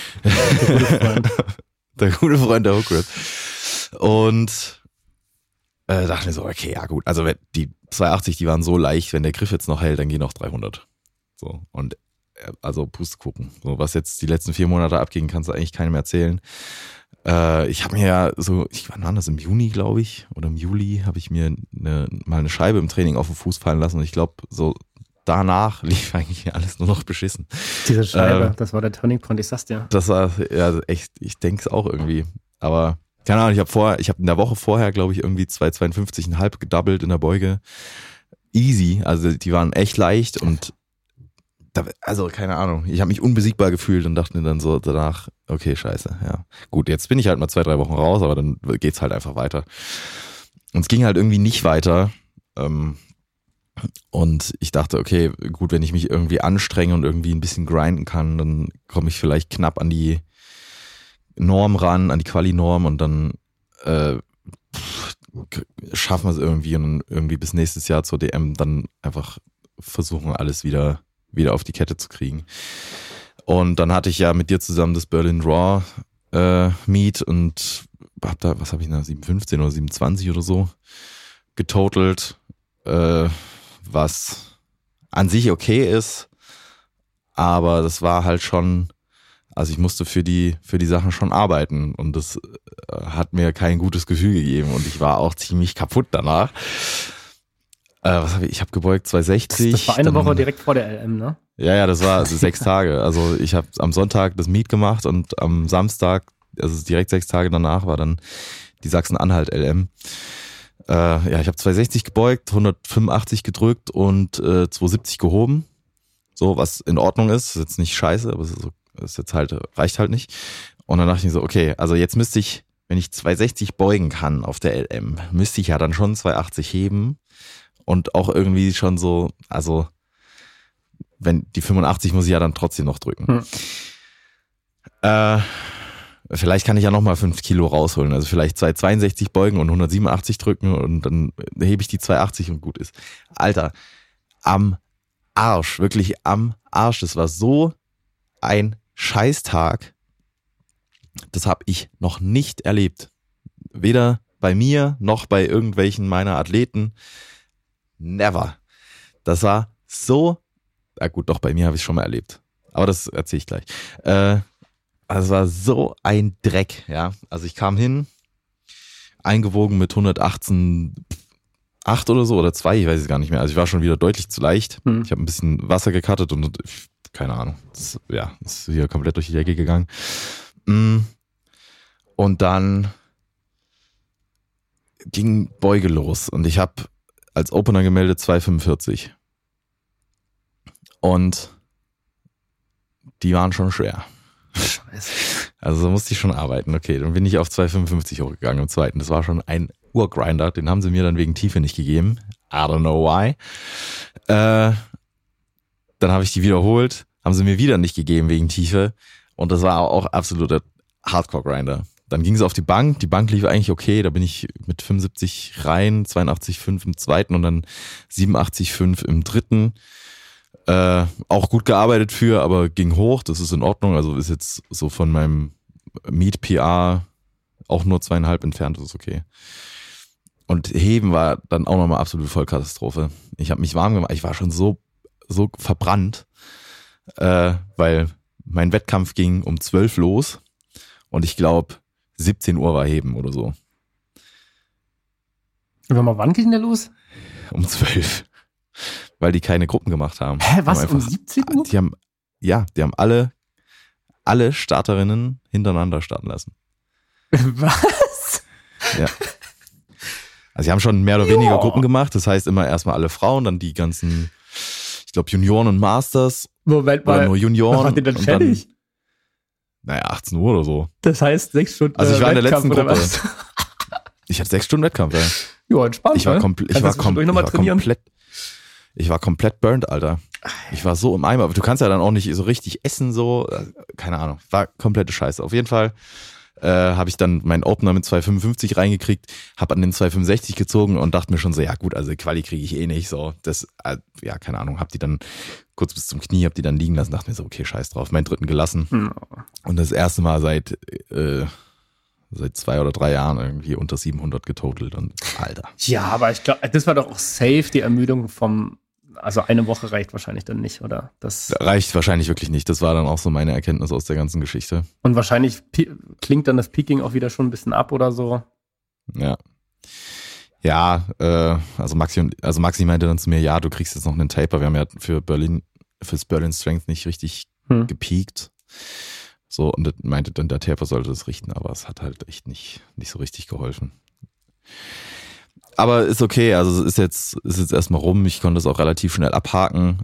Der gute Freund der Hook-Grip. Und dachte mir so, okay, ja gut, also die 2,80, die waren so leicht, wenn der Griff jetzt noch hält, dann gehen noch 300. So, und also Pustekuchen. So, was jetzt die letzten 4 Monate abging, kannst du eigentlich keinem erzählen. Ich habe mir ja so, wann war das, im Juni, glaube ich, oder im Juli, habe ich mir mal eine Scheibe im Training auf den Fuß fallen lassen und ich glaube, so danach lief eigentlich alles nur noch beschissen. Diese Scheibe, das war der Turning Point, ich sag's dir. Das war ja echt, ich denke es auch irgendwie, aber keine Ahnung, ich habe in der Woche vorher, glaube ich, irgendwie 2,52,5 gedoubled in der Beuge. Easy, also die waren echt leicht und also keine Ahnung, ich habe mich unbesiegbar gefühlt und dachte mir dann so danach, okay, scheiße, ja. Gut, jetzt bin ich halt mal 2-3 Wochen raus, aber dann geht's halt einfach weiter. Und es ging halt irgendwie nicht weiter. Und ich dachte, okay, gut, wenn ich mich irgendwie anstrenge und irgendwie ein bisschen grinden kann, dann komme ich vielleicht knapp an die Norm ran, an die Quali-Norm und dann schaffen wir es irgendwie und irgendwie bis nächstes Jahr zur DM dann einfach versuchen, alles wieder auf die Kette zu kriegen. Und dann hatte ich ja mit dir zusammen das Berlin Raw Meet und hab da, was habe ich da, 7,15 oder 7,20 oder so getotalt, was an sich okay ist, aber das war halt schon, also ich musste für die Sachen schon arbeiten und das hat mir kein gutes Gefühl gegeben und ich war auch ziemlich kaputt danach. Was habe ich habe gebeugt 2,60. Das war eine Woche direkt vor der LM, ne? Ja, das war 6 Tage. Also ich habe am Sonntag das Meet gemacht und am Samstag, also direkt 6 Tage danach, war dann die Sachsen-Anhalt LM. Ich habe 2,60 gebeugt, 185 gedrückt und 2,70 gehoben. So, was in Ordnung ist jetzt nicht scheiße, aber es ist jetzt halt, reicht halt nicht. Und dann dachte ich mir so, okay, also jetzt müsste ich, wenn ich 2,60 beugen kann auf der LM, müsste ich ja dann schon 2,80 heben. Und auch irgendwie schon so, also wenn die 85 muss ich ja dann trotzdem noch drücken. Vielleicht kann ich ja nochmal 5 Kilo rausholen. Also vielleicht 2,62 beugen und 187 drücken und dann hebe ich die 2,80 und gut ist. Alter, am Arsch, wirklich am Arsch. Das war so ein Scheißtag. Das habe ich noch nicht erlebt. Weder bei mir noch bei irgendwelchen meiner Athleten. Never. Das war so, na gut, doch, bei mir habe ich es schon mal erlebt. Aber das erzähle ich gleich. Es war so ein Dreck, ja. Also ich kam hin, eingewogen mit 118,8 oder so, oder 2, ich weiß es gar nicht mehr. Also ich war schon wieder deutlich zu leicht. Ich habe ein bisschen Wasser gecuttet und keine Ahnung. Das ist hier komplett durch die Decke gegangen. Und dann ging Beuge los und ich habe als Opener gemeldet 2,45. Und die waren schon schwer. Scheiße. Also so musste ich schon arbeiten. Okay, dann bin ich auf 2,55 hochgegangen im zweiten. Das war schon ein Urgrinder. Den haben sie mir dann wegen Tiefe nicht gegeben. I don't know why. Dann habe ich die wiederholt. Haben sie mir wieder nicht gegeben wegen Tiefe. Und das war auch absoluter Hardcore-Grinder. Dann ging es auf die Bank. Die Bank lief eigentlich okay. Da bin ich mit 75 rein, 82,5 im zweiten und dann 87,5 im dritten. Auch gut gearbeitet für, aber ging hoch. Das ist in Ordnung. Also ist jetzt so von meinem Meet PR auch nur 2,5 entfernt. Das ist okay. Und Heben war dann auch nochmal absolute Vollkatastrophe. Ich habe mich warm gemacht. Ich war schon so verbrannt, weil mein Wettkampf ging um 12 los und ich glaube 17 Uhr war Heben oder so. Wann ging der los? Um 12. Weil die keine Gruppen gemacht haben. Hä, was, um 17 Uhr? Die haben alle Starterinnen hintereinander starten lassen. Was? Ja. Also sie haben schon mehr oder weniger Gruppen gemacht. Das heißt immer erstmal alle Frauen, dann die ganzen, ich glaube Junioren und Masters. Moment oder mal. nur Junioren. Was war denn dann fertig? Naja, 18 Uhr oder so. Das heißt 6 Stunden Also ich war in der letzten Wettkampf, Gruppe. oder was? Ich hatte 6 Stunden Wettkampf, ja. Ja, entspannt. Ich war komplett burnt, Alter. Ich war so im Eimer, aber du kannst ja dann auch nicht so richtig essen, so, keine Ahnung, war komplette Scheiße. Auf jeden Fall habe ich dann meinen Opener mit 2,55 reingekriegt, habe an den 2,65 gezogen und dachte mir schon so, ja gut, also Quali kriege ich eh nicht, so, das, ja, keine Ahnung, hab die dann kurz bis zum Knie, hab die dann liegen lassen, dachte mir so, okay, scheiß drauf, meinen dritten gelassen. Und das erste Mal seit 2 oder 3 Jahren irgendwie unter 700 getotelt und Alter. Ja, aber ich glaube, das war doch auch safe, die Ermüdung also eine Woche reicht wahrscheinlich dann nicht, oder? Das reicht wahrscheinlich wirklich nicht. Das war dann auch so meine Erkenntnis aus der ganzen Geschichte. Und wahrscheinlich klingt dann das Peaking auch wieder schon ein bisschen ab oder so. Ja. Ja, also Maxi meinte dann zu mir, ja, du kriegst jetzt noch einen Taper. Wir haben ja fürs Berlin Strength nicht richtig gepeakt. So, und das meinte dann, der Taper sollte das richten, aber es hat halt echt nicht so richtig geholfen. Aber ist okay, also ist jetzt erstmal rum. Ich konnte es auch relativ schnell abhaken.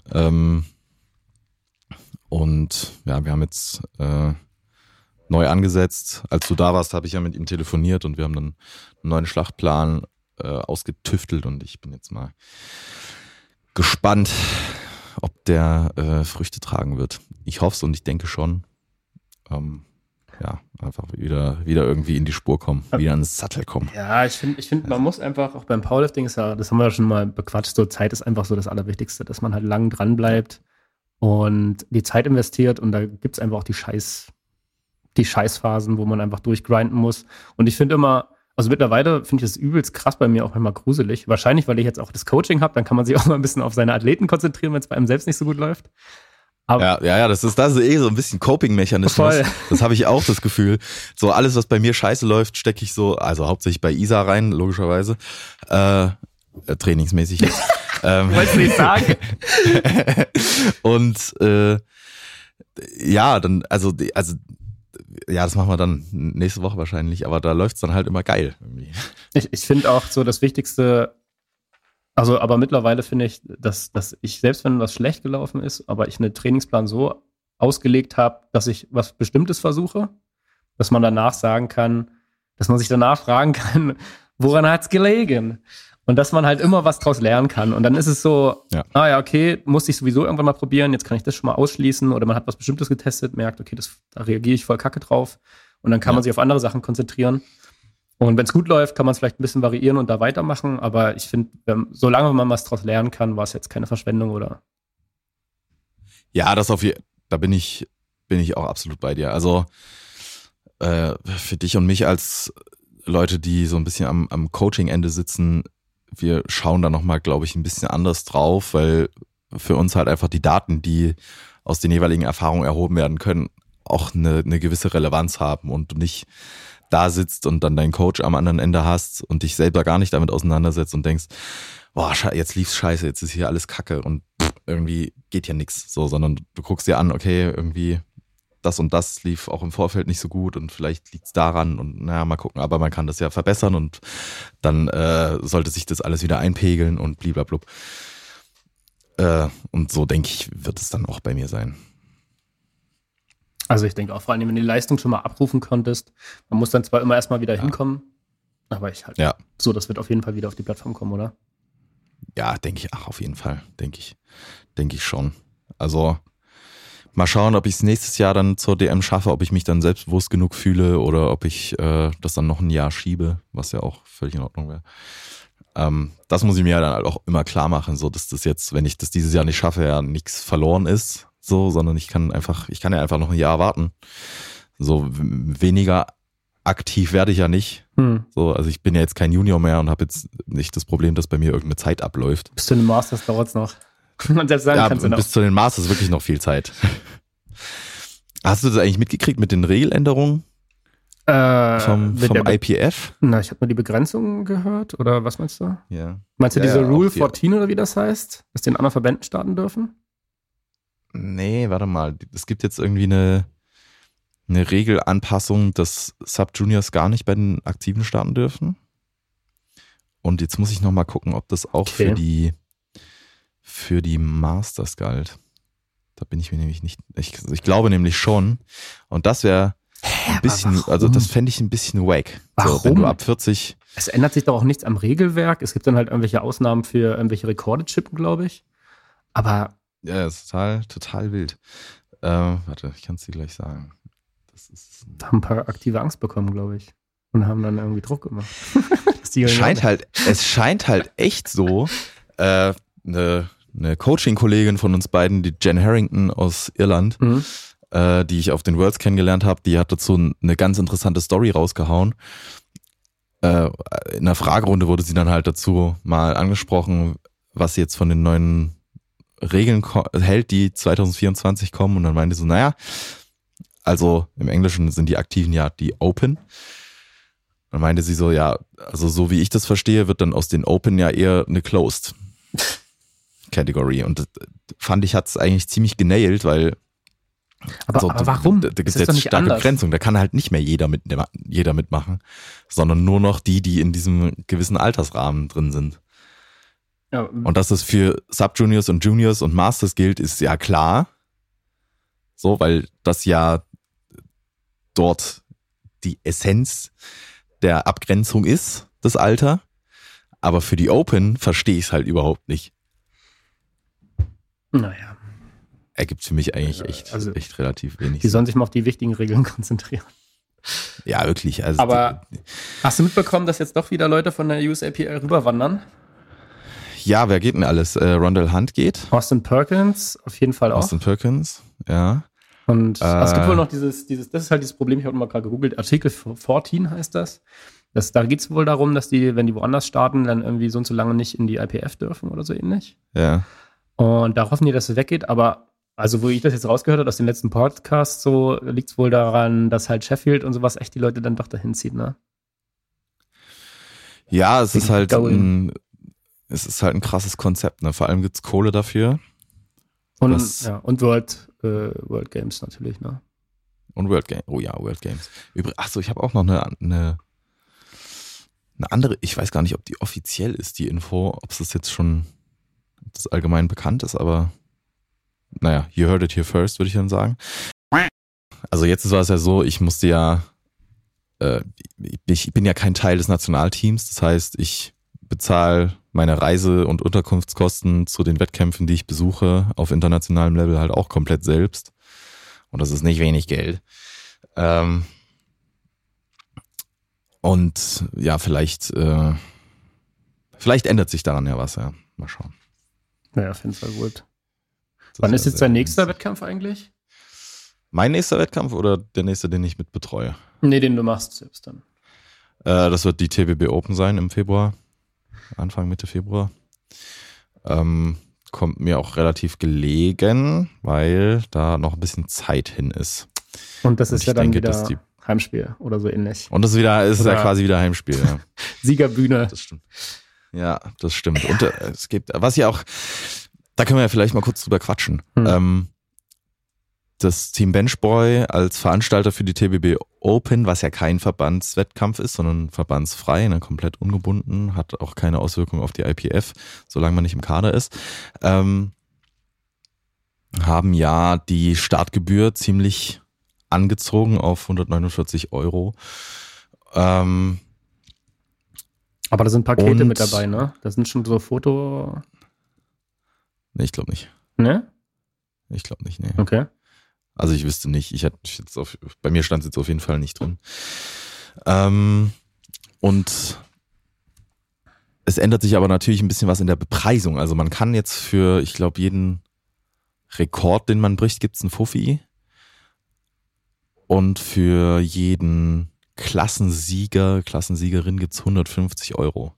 Und ja, wir haben jetzt neu angesetzt. Als du da warst, habe ich ja mit ihm telefoniert und wir haben dann einen neuen Schlachtplan ausgetüftelt und ich bin jetzt mal gespannt, ob der Früchte tragen wird. Ich hoffe es und ich denke schon. Ja, einfach wieder irgendwie in die Spur kommen, wieder ins Sattel kommen. Ja, ich finde, man muss einfach, auch beim Powerlifting das haben wir ja schon mal bequatscht, so Zeit ist einfach so das Allerwichtigste, dass man halt lang dran bleibt und die Zeit investiert und da gibt es einfach auch die Scheißphasen, wo man einfach durchgrinden muss. Und ich finde immer, also mittlerweile finde ich das übelst krass bei mir auch manchmal gruselig. Wahrscheinlich, weil ich jetzt auch das Coaching habe, dann kann man sich auch mal ein bisschen auf seine Athleten konzentrieren, wenn es bei einem selbst nicht so gut läuft. Aber ja, das ist eh so ein bisschen Coping-Mechanismus. Voll. Das habe ich auch das Gefühl. So alles, was bei mir scheiße läuft, stecke ich so, also hauptsächlich bei Isa rein, logischerweise. Trainingsmäßig jetzt. Wolltest du nicht sagen? Und ja, dann, also ja, das machen wir dann nächste Woche wahrscheinlich, aber da läuft's dann halt immer geil. Irgendwie. Ich finde auch so das Wichtigste, also aber mittlerweile finde ich, dass ich, selbst wenn was schlecht gelaufen ist, aber ich einen Trainingsplan so ausgelegt habe, dass ich was Bestimmtes versuche, dass man danach sagen kann, dass man sich danach fragen kann, woran hat's gelegen? Und dass man halt immer was draus lernen kann. Und dann ist es so, ja, okay, musste ich sowieso irgendwann mal probieren, jetzt kann ich das schon mal ausschließen. Oder man hat was Bestimmtes getestet, merkt, okay, da reagiere ich voll kacke drauf. Und dann kann man sich auf andere Sachen konzentrieren. Und wenn es gut läuft, kann man es vielleicht ein bisschen variieren und da weitermachen. Aber ich finde, solange man was draus lernen kann, war es jetzt keine Verschwendung, oder? Ja, da bin ich auch absolut bei dir. Also für dich und mich als Leute, die so ein bisschen am Coaching-Ende sitzen, wir schauen da nochmal, glaube ich, ein bisschen anders drauf, weil für uns halt einfach die Daten, die aus den jeweiligen Erfahrungen erhoben werden können, auch eine gewisse Relevanz haben und du nicht da sitzt und dann deinen Coach am anderen Ende hast und dich selber gar nicht damit auseinandersetzt und denkst, boah, jetzt lief's scheiße, jetzt ist hier alles Kacke und irgendwie geht ja nichts, so, sondern du guckst dir an, okay, irgendwie das und das lief auch im Vorfeld nicht so gut und vielleicht liegt's daran und naja, mal gucken, aber man kann das ja verbessern und dann sollte sich das alles wieder einpegeln und bliblablub. Und so, denke ich, wird es dann auch bei mir sein. Also ich denke auch, vor allem, wenn du die Leistung schon mal abrufen konntest, man muss dann zwar immer erstmal wieder hinkommen, aber so, das wird auf jeden Fall wieder auf die Plattform kommen, oder? Ja, denke ich, auf jeden Fall, denke ich schon. Also mal schauen, ob ich es nächstes Jahr dann zur DM schaffe, ob ich mich dann selbstbewusst genug fühle oder ob ich das dann noch ein Jahr schiebe, was ja auch völlig in Ordnung wäre. Das muss ich mir dann halt auch immer klar machen, so dass das jetzt, wenn ich das dieses Jahr nicht schaffe, ja nichts verloren ist, so, sondern ich kann ja einfach noch ein Jahr warten. So weniger aktiv werde ich ja nicht. So, also ich bin ja jetzt kein Junior mehr und habe jetzt nicht das Problem, dass bei mir irgendeine Zeit abläuft. Bis zu den Masters dauert's noch. Und selbst sagen kannst du noch. Bis zu den Masters wirklich noch viel Zeit. Hast du das eigentlich mitgekriegt mit den Regeländerungen vom IPF? Na, ich habe nur die Begrenzungen gehört, oder was meinst du? Ja. Meinst du diese Rule 14 oder wie das heißt? Dass die in anderen Verbänden starten dürfen? Nee, warte mal. Es gibt jetzt irgendwie eine Regelanpassung, dass Sub-Juniors gar nicht bei den Aktiven starten dürfen. Und jetzt muss ich noch mal gucken, ob das auch für die Masters galt. Da bin ich mir nämlich nicht, ich glaube nämlich schon. Und das wäre ein bisschen, also das fände ich ein bisschen wack. Warum? So, wenn du ab 40. Es ändert sich doch auch nichts am Regelwerk. Es gibt dann halt irgendwelche Ausnahmen für irgendwelche Rekorde chippen, glaube ich. Aber Ja, das ist total wild. Warte, ich kann es dir gleich sagen. Haben ein paar aktive Angst bekommen, glaube ich. Und haben dann irgendwie Druck gemacht. Es scheint halt echt so, eine Coaching-Kollegin von uns beiden, die Jen Harrington aus Irland, die ich auf den Worlds kennengelernt habe, die hat dazu eine ganz interessante Story rausgehauen. In einer Fragerunde wurde sie dann halt dazu mal angesprochen, was sie jetzt von den neuen Regeln hält, die 2024 kommen. Und dann meinte sie so, naja, also im Englischen sind die Aktiven ja die Open. Dann meinte sie so, ja, also so wie ich das verstehe, wird dann aus den Open ja eher eine Closed Category. Und das fand ich, hat es eigentlich ziemlich genailt, weil aber warum? Da gibt es jetzt starke Begrenzung. Da kann halt nicht mehr jeder mitmachen, sondern nur noch die in diesem gewissen Altersrahmen drin sind. Ja. Und dass das für Sub-Juniors und Juniors und Masters gilt, ist ja klar. So, weil das ja dort die Essenz der Abgrenzung ist, das Alter. Aber für die Open verstehe ich es halt überhaupt nicht. Naja. Ergibt für mich eigentlich echt relativ wenig. Die sollen sich mal auf die wichtigen Regeln konzentrieren. Ja, wirklich. Also aber hast du mitbekommen, dass jetzt doch wieder Leute von der USAPL rüberwandern? Ja, wer geht denn alles? Rondell Hunt geht. Austin Perkins, auf jeden Fall auch. Austin Perkins, ja. Und es gibt wohl noch das ist halt dieses Problem, ich habe mal gerade gegoogelt, Artikel 14 heißt das. Da geht es wohl darum, dass die, wenn die woanders starten, dann irgendwie so und so lange nicht in die IPF dürfen oder so ähnlich. Ja. Und da hoffen die, dass es weggeht, aber also, wo ich das jetzt rausgehört habe, aus den letzten Podcasts, so liegt es wohl daran, dass halt Sheffield und sowas echt die Leute dann doch dahin zieht, ne? Ja, es ist halt ein krasses Konzept, ne? Vor allem gibt's Kohle dafür. Und World Games natürlich, ne? Und World Games. Oh ja, World Games. Achso, ich habe auch noch eine andere, ich weiß gar nicht, ob die offiziell ist, die Info, ob es jetzt schon das allgemein bekannt ist, aber naja, you heard it here first, würde ich dann sagen. Also jetzt war es ja so, ich musste ja, ich bin ja kein Teil des Nationalteams, das heißt, ich bezahle meine Reise- und Unterkunftskosten zu den Wettkämpfen, die ich besuche, auf internationalem Level halt auch komplett selbst. Und das ist nicht wenig Geld. Und ja, vielleicht ändert sich daran ja was, ja. Mal schauen. Naja, auf jeden Fall gut. Wann ist jetzt dein nächster Wettkampf eigentlich? Mein nächster Wettkampf oder der nächste, den ich mit betreue? Nee, den du machst selbst dann. Das wird die TBB Open sein im Februar. Anfang, Mitte Februar. Kommt mir auch relativ gelegen, weil da noch ein bisschen Zeit hin ist. Und das ist ja dann wieder Heimspiel oder so ähnlich. Und das ist ja quasi wieder Heimspiel. Ja. Siegerbühne. Das stimmt. Ja, das stimmt. Und es gibt, was ja auch, da können wir ja vielleicht mal kurz drüber quatschen. Das Team Benchboy als Veranstalter für die TBB Open, was ja kein Verbandswettkampf ist, sondern verbandsfrei, ne, komplett ungebunden, hat auch keine Auswirkung auf die IPF, solange man nicht im Kader ist, haben ja die Startgebühr ziemlich angezogen auf 149 €. Aber da sind Pakete mit dabei, ne? Da sind schon so Foto... Nee, ich glaube nicht. Ne? Ich glaube nicht, nee. Okay. Also ich wüsste nicht, bei mir stand es jetzt auf jeden Fall nicht drin. Und es ändert sich aber natürlich ein bisschen was in der Bepreisung. Also man kann jetzt für, ich glaube, jeden Rekord, den man bricht, gibt es einen Fuffi. Und für jeden Klassensiegerin gibt es 150 €.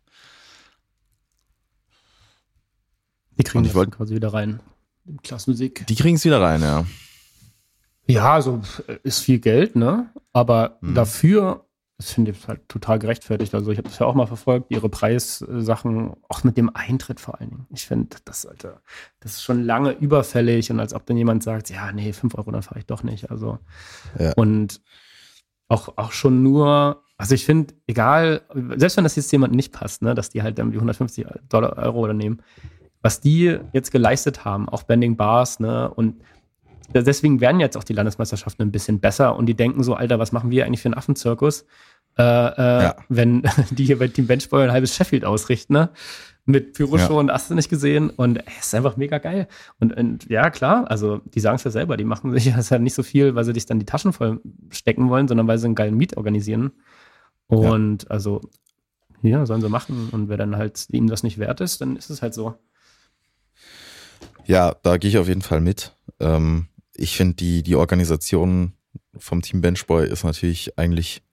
Die kriegen das quasi wieder rein. Im Klassensieg. Die kriegen es wieder rein, ja. Ja, also ist viel Geld, ne? Aber dafür, das finde ich halt total gerechtfertigt. Also ich habe das ja auch mal verfolgt, ihre Preissachen, auch mit dem Eintritt vor allen Dingen. Ich finde, das ist schon lange überfällig und als ob dann jemand sagt, ja, nee, 5 €, dann fahre ich doch nicht. Also ja. Und auch schon nur, also ich finde, egal, selbst wenn das jetzt jemand nicht passt, ne, dass die halt dann die 150 € oder nehmen, was die jetzt geleistet haben, auch Bending Bars, ne, und deswegen werden jetzt auch die Landesmeisterschaften ein bisschen besser und die denken so, Alter, was machen wir eigentlich für einen Affenzirkus, wenn die hier bei Team Benchboy ein halbes Sheffield ausrichten, ne? mit Pyroshow und hast du nicht gesehen. Und es ist einfach mega geil. Und ja, klar, also die sagen es ja selber, die machen sich das halt nicht so viel, weil sie dich dann die Taschen voll stecken wollen, sondern weil sie einen geilen Meet organisieren. Und also, ja, sollen sie machen. Und wer dann halt ihm das nicht wert ist, dann ist es halt so. Ja, da gehe ich auf jeden Fall mit. Ich finde, die Organisation vom Team Benchboy ist natürlich eigentlich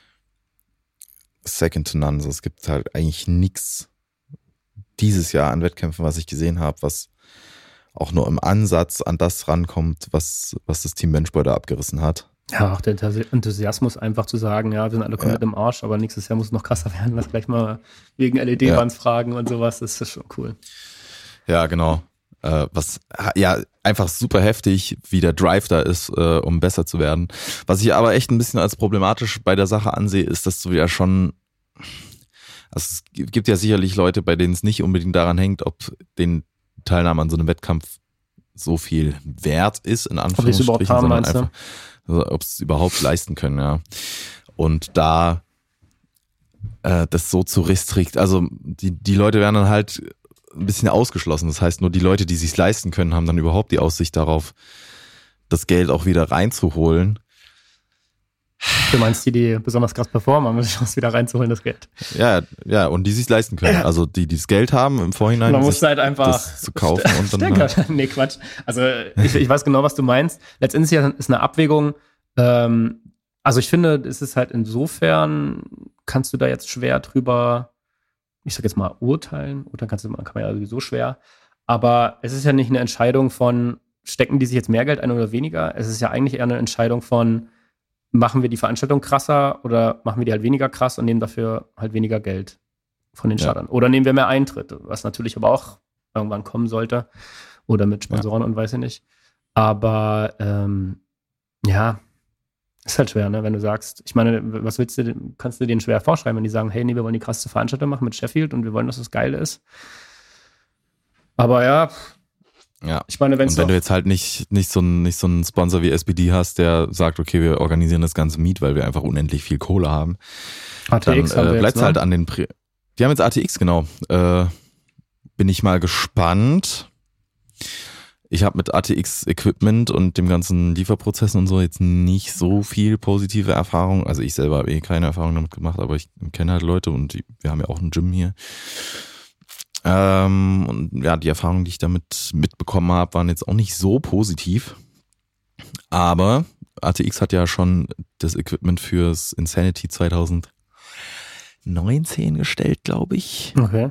second to none. Also es gibt halt eigentlich nichts dieses Jahr an Wettkämpfen, was ich gesehen habe, was auch nur im Ansatz an das rankommt, was das Team Benchboy da abgerissen hat. Ja, auch der Enthusiasmus einfach zu sagen, ja, wir sind alle komplett im Arsch, aber nächstes Jahr muss es noch krasser werden, lass gleich mal wegen LED-Bands fragen und sowas, das ist schon cool. Ja, genau. Was ja einfach super heftig, wie der Drive da ist, um besser zu werden. Was ich aber echt ein bisschen als problematisch bei der Sache ansehe, ist, dass du ja schon, also es gibt ja sicherlich Leute, bei denen es nicht unbedingt daran hängt, ob den Teilnahme an so einem Wettkampf so viel wert ist, in Anführungsstrichen, ob die es überhaupt haben, sondern meinst du? einfach, ob es überhaupt leisten können, ja. Und da das so zu restrikt, also die Leute werden dann halt ein bisschen ausgeschlossen. Das heißt, nur die Leute, die sich's leisten können, haben dann überhaupt die Aussicht darauf, das Geld auch wieder reinzuholen. Du meinst die besonders krass performen, haben sich was wieder reinzuholen, das Geld. Ja, und die sich's leisten können. Also die das Geld haben im Vorhinein, man muss halt einfach das zu kaufen und dann halt. Nee, Quatsch. Also ich weiß genau, was du meinst. Letztendlich ist eine Abwägung. Also ich finde, es ist halt insofern, kannst du da jetzt schwer drüber, ich sag jetzt mal, urteilen. Urteilen kann man ja sowieso schwer. Aber es ist ja nicht eine Entscheidung von, stecken die sich jetzt mehr Geld ein oder weniger? Es ist ja eigentlich eher eine Entscheidung von, machen wir die Veranstaltung krasser oder machen wir die halt weniger krass und nehmen dafür halt weniger Geld von den Startern. Oder nehmen wir mehr Eintritte, was natürlich aber auch irgendwann kommen sollte. Oder mit Sponsoren und weiß ich nicht. Aber ja, ist halt schwer, ne? Wenn du sagst, ich meine, was kannst du denen schwer vorschreiben, wenn die sagen, hey, nee, wir wollen die krasseste Veranstaltung machen mit Sheffield und wir wollen, dass es geil ist. Aber ja, ich meine, wenn du jetzt halt nicht so einen Sponsor wie SPD hast, der sagt, okay, wir organisieren das ganze Meet, weil wir einfach unendlich viel Kohle haben, ATX dann bleibt es halt an den die haben jetzt ATX, genau. Bin ich mal gespannt. Ich habe mit ATX-Equipment und dem ganzen Lieferprozessen und so jetzt nicht so viel positive Erfahrung. Also ich selber habe keine Erfahrung damit gemacht, aber ich kenne halt Leute und wir haben ja auch ein Gym hier. Und ja, die Erfahrungen, die ich damit mitbekommen habe, waren jetzt auch nicht so positiv. Aber ATX hat ja schon das Equipment fürs Insanity 2019 gestellt, glaube ich. Okay.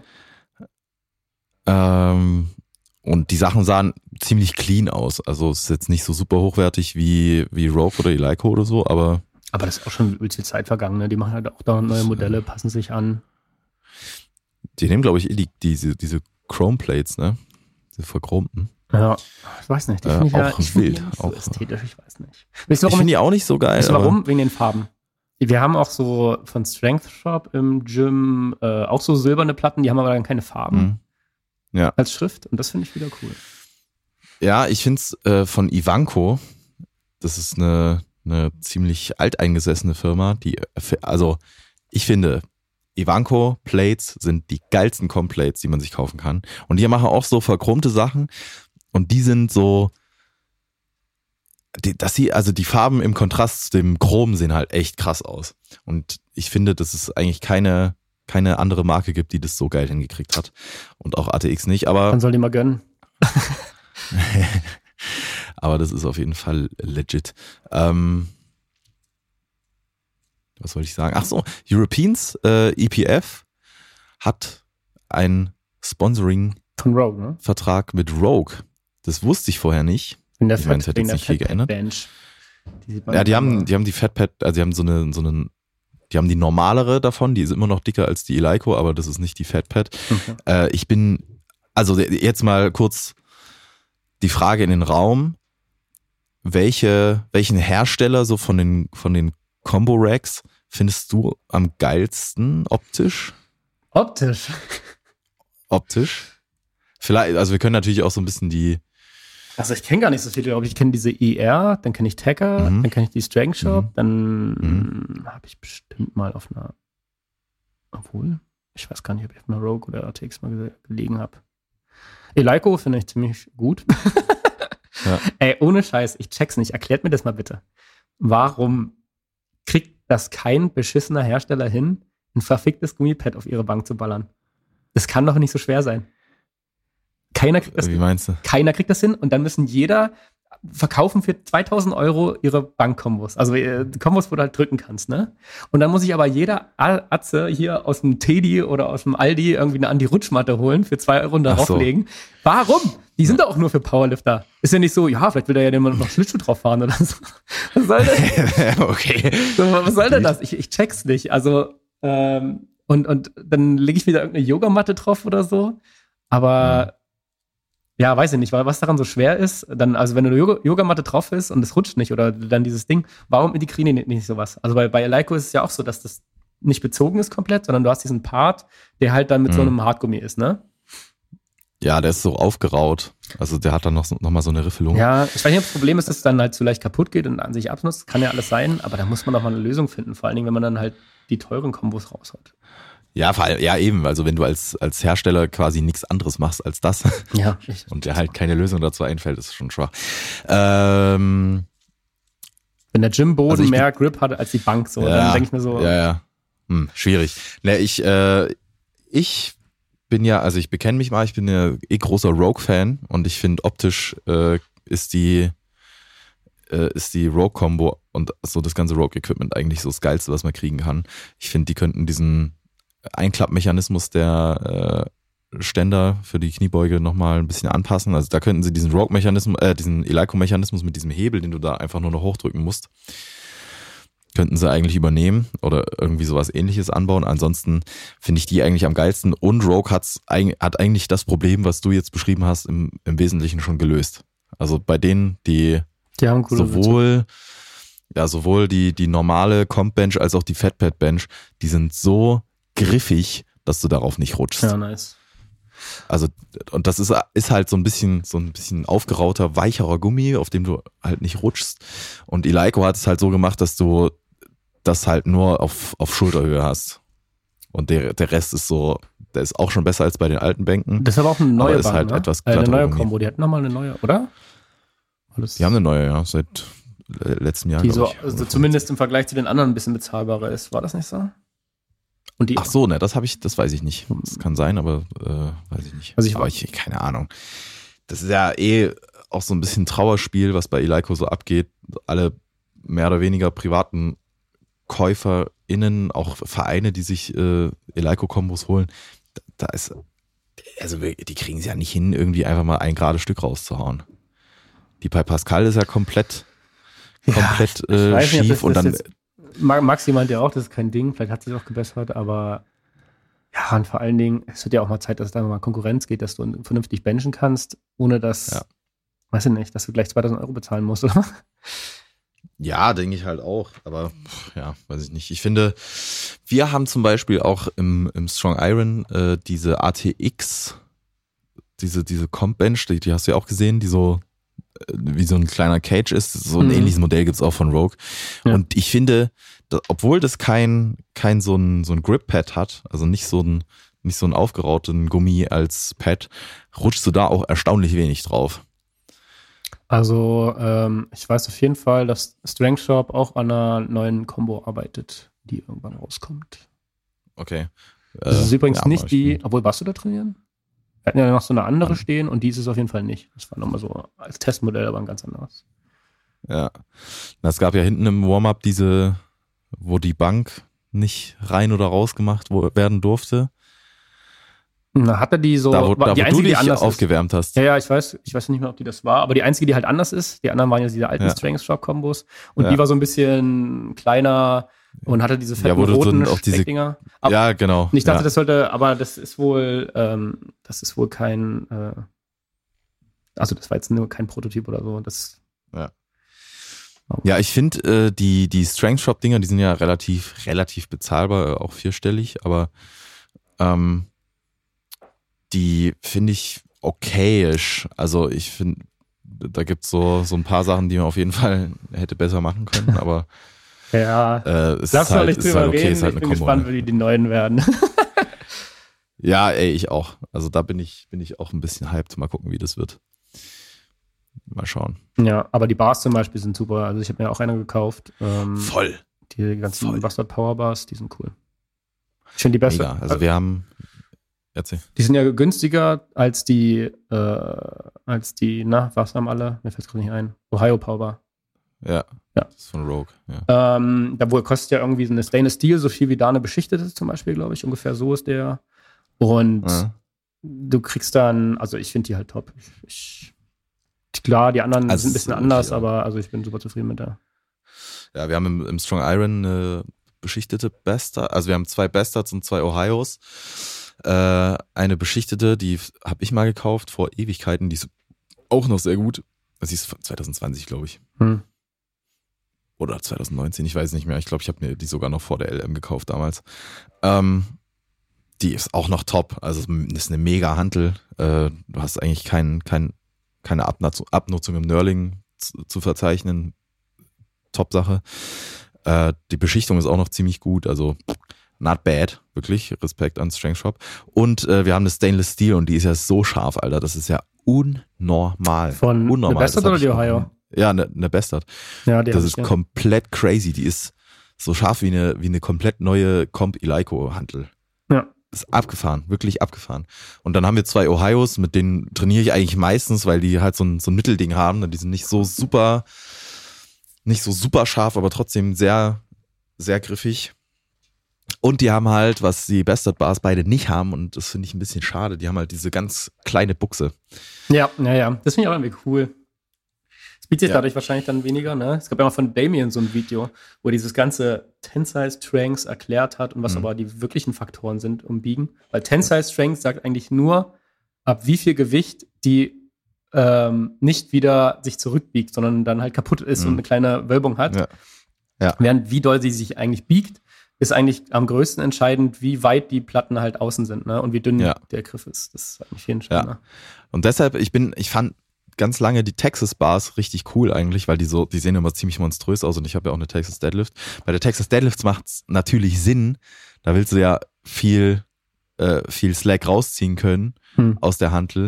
Und die Sachen sahen ziemlich clean aus. Also es ist jetzt nicht so super hochwertig wie Rogue oder Eleiko oder so, aber das ist auch schon übelst viel Zeit vergangen, ne? Die machen halt auch da neue Modelle, passen sich an. Die nehmen, glaube ich, diese Chrome Plates, ne? Diese verchromten. Ja, ich weiß nicht. Die finde ich auch wild. Nicht so auch ästhetisch, ich weiß nicht. Ich finde die auch nicht so geil. Weißt du warum? Wegen den Farben. Wir haben auch so von Strength Shop im Gym auch so silberne Platten, die haben aber dann keine Farben. Ja. Als Schrift und das finde ich wieder cool. Ja, ich finde es von Ivanco, das ist eine ziemlich alteingesessene Firma, also ich finde, Ivanco Plates sind die geilsten Com-Plates, die man sich kaufen kann. Und die machen auch so verchromte Sachen und die sind so, die Farben im Kontrast zu dem Chrom sehen halt echt krass aus. Und ich finde, dass es eigentlich keine andere Marke gibt, die das so geil hingekriegt hat. Und auch ATX nicht, aber. Dann soll die mal gönnen. Aber das ist auf jeden Fall legit. Was wollte ich sagen? Ach so, Europeans EPF hat ein von Rogue, ne? Vertrag mit Rogue. Das wusste ich vorher nicht. Ich meine, es hat jetzt nicht viel geändert. Ja, die haben die Fatpad, also die haben die haben die normalere davon, die ist immer noch dicker als die Eleiko, aber das ist nicht die Fatpad. Okay. Also jetzt mal kurz die Frage in den Raum, welchen Hersteller so von den Combo-Racks findest du am geilsten optisch? Optisch? Vielleicht, also wir können natürlich auch so ein bisschen also ich kenne gar nicht so viele, glaube ich. Ich kenne diese ER, dann kenne ich Tacker, dann kenne ich die Strength Shop, dann habe ich bestimmt mal auf einer, obwohl, Ich weiß gar nicht, ob ich auf einer Rogue oder RTX mal gelegen habe. Eleiko finde ich ziemlich gut. Ja. Ey, ohne Scheiß, ich check's nicht. Erklärt mir das mal bitte. Warum kriegt das kein beschissener Hersteller hin, ein verficktes Gummipad auf ihre Bank zu ballern? Das kann doch nicht so schwer sein. Keiner kriegt das Wie meinst du? Keiner kriegt das hin und dann müssen jeder verkaufen für 2.000 € ihre Bankkombos. Also Kombos, wo du halt drücken kannst, ne? Und dann muss sich aber jeder Atze hier aus dem Teddy oder aus dem Aldi irgendwie eine Andi-Rutschmatte holen für 2 € und da drauflegen. Warum? Die sind doch auch nur für Powerlifter. Ist ja nicht so, ja, vielleicht will der ja jemand noch Schlittschuh drauf fahren oder so. Was soll das? Okay. So, was soll denn das? Ich check's nicht. Also, und dann lege ich wieder irgendeine Yogamatte drauf oder so. Aber ja, weiß ich nicht, weil was daran so schwer ist, dann, also wenn du eine Yogamatte drauf ist und es rutscht nicht oder dann dieses Ding, warum integrieren die nicht sowas? Also bei Eleiko ist es ja auch so, dass das nicht bezogen ist komplett, sondern du hast diesen Part, der halt dann mit so einem Hartgummi ist, ne? Ja, der ist so aufgeraut. Also der hat dann noch mal so eine Riffelung. Ja, ich weiß nicht, ob das Problem ist, dass es dann halt zu leicht kaputt geht und an sich abnutzt. Kann ja alles sein, aber da muss man doch mal eine Lösung finden. Vor allen Dingen, wenn man dann halt die teuren Kombos raus hat. Ja, vor allem, ja eben. Also wenn du als Hersteller quasi nichts anderes machst als das Ja. und dir halt keine Lösung dazu einfällt, ist schon schwach. Wenn der Gymboden mehr Grip hat als die Bank, so, dann denke ich mir so. Ja. Schwierig. Ne, ich bin ja, also ich bekenne mich mal, ich bin ja großer Rogue-Fan und ich finde optisch ist die Rogue-Kombo und so das ganze Rogue-Equipment eigentlich so das Geilste, was man kriegen kann. Ich finde, die könnten diesen Einklappmechanismus der Ständer für die Kniebeuge nochmal ein bisschen anpassen. Also da könnten sie diesen Rogue-Mechanismus, diesen Eleiko-Mechanismus mit diesem Hebel, den du da einfach nur noch hochdrücken musst, könnten sie eigentlich übernehmen oder irgendwie sowas Ähnliches anbauen. Ansonsten finde ich die eigentlich am geilsten. Und Rogue hat eigentlich das Problem, was du jetzt beschrieben hast, im Wesentlichen schon gelöst. Also bei denen, die haben coole sowohl die normale Comp-Bench als auch die Fatpad-Bench, die sind so griffig, dass du darauf nicht rutschst. Ja, nice. Also, und das ist halt so ein bisschen aufgerauter, weicherer Gummi, auf dem du halt nicht rutschst. Und Eleiko hat es halt so gemacht, dass du das halt nur auf Schulterhöhe hast. Und der Rest ist so, der ist auch schon besser als bei den alten Bänken. Das ist aber auch eine neue Bank, halt ne? Etwas eine neue Gummi. Kombo, die hatten nochmal eine neue, oder? Die haben eine neue, ja, seit letztem Jahr, die so, also zumindest im Vergleich zu den anderen ein bisschen bezahlbarer ist. War das nicht so? Und die, ach so, ne, das weiß ich nicht. Das kann sein, aber weiß ich nicht. Also keine Ahnung. Das ist ja auch so ein bisschen Trauerspiel, was bei Eleiko so abgeht. Alle mehr oder weniger privaten KäuferInnen, auch Vereine, die sich Eleiko-Kombos holen, da ist, also die kriegen es ja nicht hin, irgendwie einfach mal ein gerades Stück rauszuhauen. Die bei Pascal ist ja komplett schief und dann. Maxi meint ja auch, das ist kein Ding, vielleicht hat sich auch gebessert, aber ja, und vor allen Dingen, es wird ja auch mal Zeit, dass es da mal Konkurrenz geht, dass du vernünftig benchen kannst, ohne dass, weiß ich nicht, dass du gleich 2.000 € bezahlen musst, oder? Ja, denke ich halt auch, aber ja, weiß ich nicht. Ich finde, wir haben zum Beispiel auch im Strong Iron diese ATX, diese Comp Bench, die hast du ja auch gesehen, die so wie so ein kleiner Cage ist. So ein ähnliches Modell gibt's auch von Rogue. Ja. Und ich finde, obwohl das kein so ein Grip-Pad hat, also nicht so einen aufgerauten Gummi als Pad, rutschst du da auch erstaunlich wenig drauf. Also ich weiß auf jeden Fall, dass Strength Shop auch an einer neuen Combo arbeitet, die irgendwann rauskommt. Okay. Das ist übrigens nicht die, obwohl, warst du da trainieren? Wir hatten ja noch so eine andere stehen und die ist es auf jeden Fall nicht. Das war nochmal so als Testmodell, aber ein ganz anderes. Ja. Es gab ja hinten im Warm-Up wo die Bank nicht rein oder raus gemacht werden durfte. Na, hatte die so, wo die einzige, du dich die anders aufgewärmt hast. Ja, ich weiß nicht mehr, ob die das war, aber die einzige, die halt anders ist, die anderen waren ja diese alten Strength Shop Kombos und die war so ein bisschen kleiner und hatte diese fetten roten Steckdinger. Ja, genau. Und ich dachte, das sollte, aber das ist wohl kein, also das war jetzt nur kein Prototyp oder so. Ja, ich finde, die Strength Shop Dinger, die sind ja relativ bezahlbar, auch 4-stellig, aber die finde ich okayisch. Also ich finde, da gibt's so ein paar Sachen, die man auf jeden Fall hätte besser machen können, aber ja, es ist halt okay, reden. ist halt ich eine bin gespannt, wie die neuen werden. Ja, ey, ich auch. Also da bin ich auch ein bisschen hyped. Mal gucken, wie das wird. Mal schauen. Ja, aber die Bars zum Beispiel sind super. Also ich habe mir auch eine gekauft. Voll. Die ganzen Bastard Power Bars, die sind cool. Ich finde die besser. Mega. Also wir haben, erzähl. Die sind ja günstiger als die, was haben alle? Mir fällt es gerade nicht ein. Ohio Power Bar. Ja. Das ist von Rogue. Ja. Da wohl kostet ja irgendwie eine Stainless Steel so viel wie da eine beschichtete zum Beispiel, glaube ich. Ungefähr so ist der. Und du kriegst dann, also ich finde die halt top. Klar, die anderen sind ein bisschen anders, aber also ich bin super zufrieden mit der. Ja, wir haben im Strong Iron eine beschichtete Bastard. Also wir haben 2 Bastards und 2 Ohios. Eine beschichtete, die habe ich mal gekauft vor Ewigkeiten. Die ist auch noch sehr gut. Sie ist von 2020, glaube ich. Oder 2019, ich weiß nicht mehr. Ich glaube, ich habe mir die sogar noch vor der LM gekauft damals. Die ist auch noch top. Also es ist eine mega Hantel. Du hast eigentlich keine Abnutzung im Knurling zu verzeichnen. Top-Sache. Die Beschichtung ist auch noch ziemlich gut. Also not bad. Wirklich. Respekt an Strength Shop. Und wir haben eine Stainless Steel und die ist ja so scharf, Alter. Das ist ja unnormal. Eine Bastard oder die Ohio? Ja, eine Bastard. Ja, das ist komplett crazy. Die ist so scharf wie eine komplett neue Comp Eleiko Hantel. Ja. Das ist abgefahren, wirklich abgefahren. Und dann haben wir 2 Ohios, mit denen trainiere ich eigentlich meistens, weil die halt so ein Mittelding haben. Die sind nicht so super scharf, aber trotzdem sehr, sehr griffig. Und die haben halt, was die Bastard Bars beide nicht haben, und das finde ich ein bisschen schade, die haben halt diese ganz kleine Buchse. Ja. Das finde ich auch irgendwie cool. Es bietet dadurch wahrscheinlich dann weniger, ne? Es gab ja mal von Damien so ein Video, wo er dieses ganze Tensile Strength erklärt hat und was aber die wirklichen Faktoren sind um Biegen. Weil Tensile Strength sagt eigentlich nur, ab wie viel Gewicht die nicht wieder sich zurückbiegt, sondern dann halt kaputt ist und eine kleine Wölbung hat. Ja. Während wie doll sie sich eigentlich biegt, ist eigentlich am größten entscheidend, wie weit die Platten halt außen sind, ne? Und wie dünn der Griff ist. Das ist eigentlich viel entscheidender. Und deshalb, ich fand ganz lange die Texas Bars richtig cool eigentlich, weil die sehen immer ziemlich monströs aus und ich habe ja auch eine Texas Deadlift. Bei der Texas Deadlift macht es natürlich Sinn, da willst du ja viel Slack rausziehen können aus der Hantel,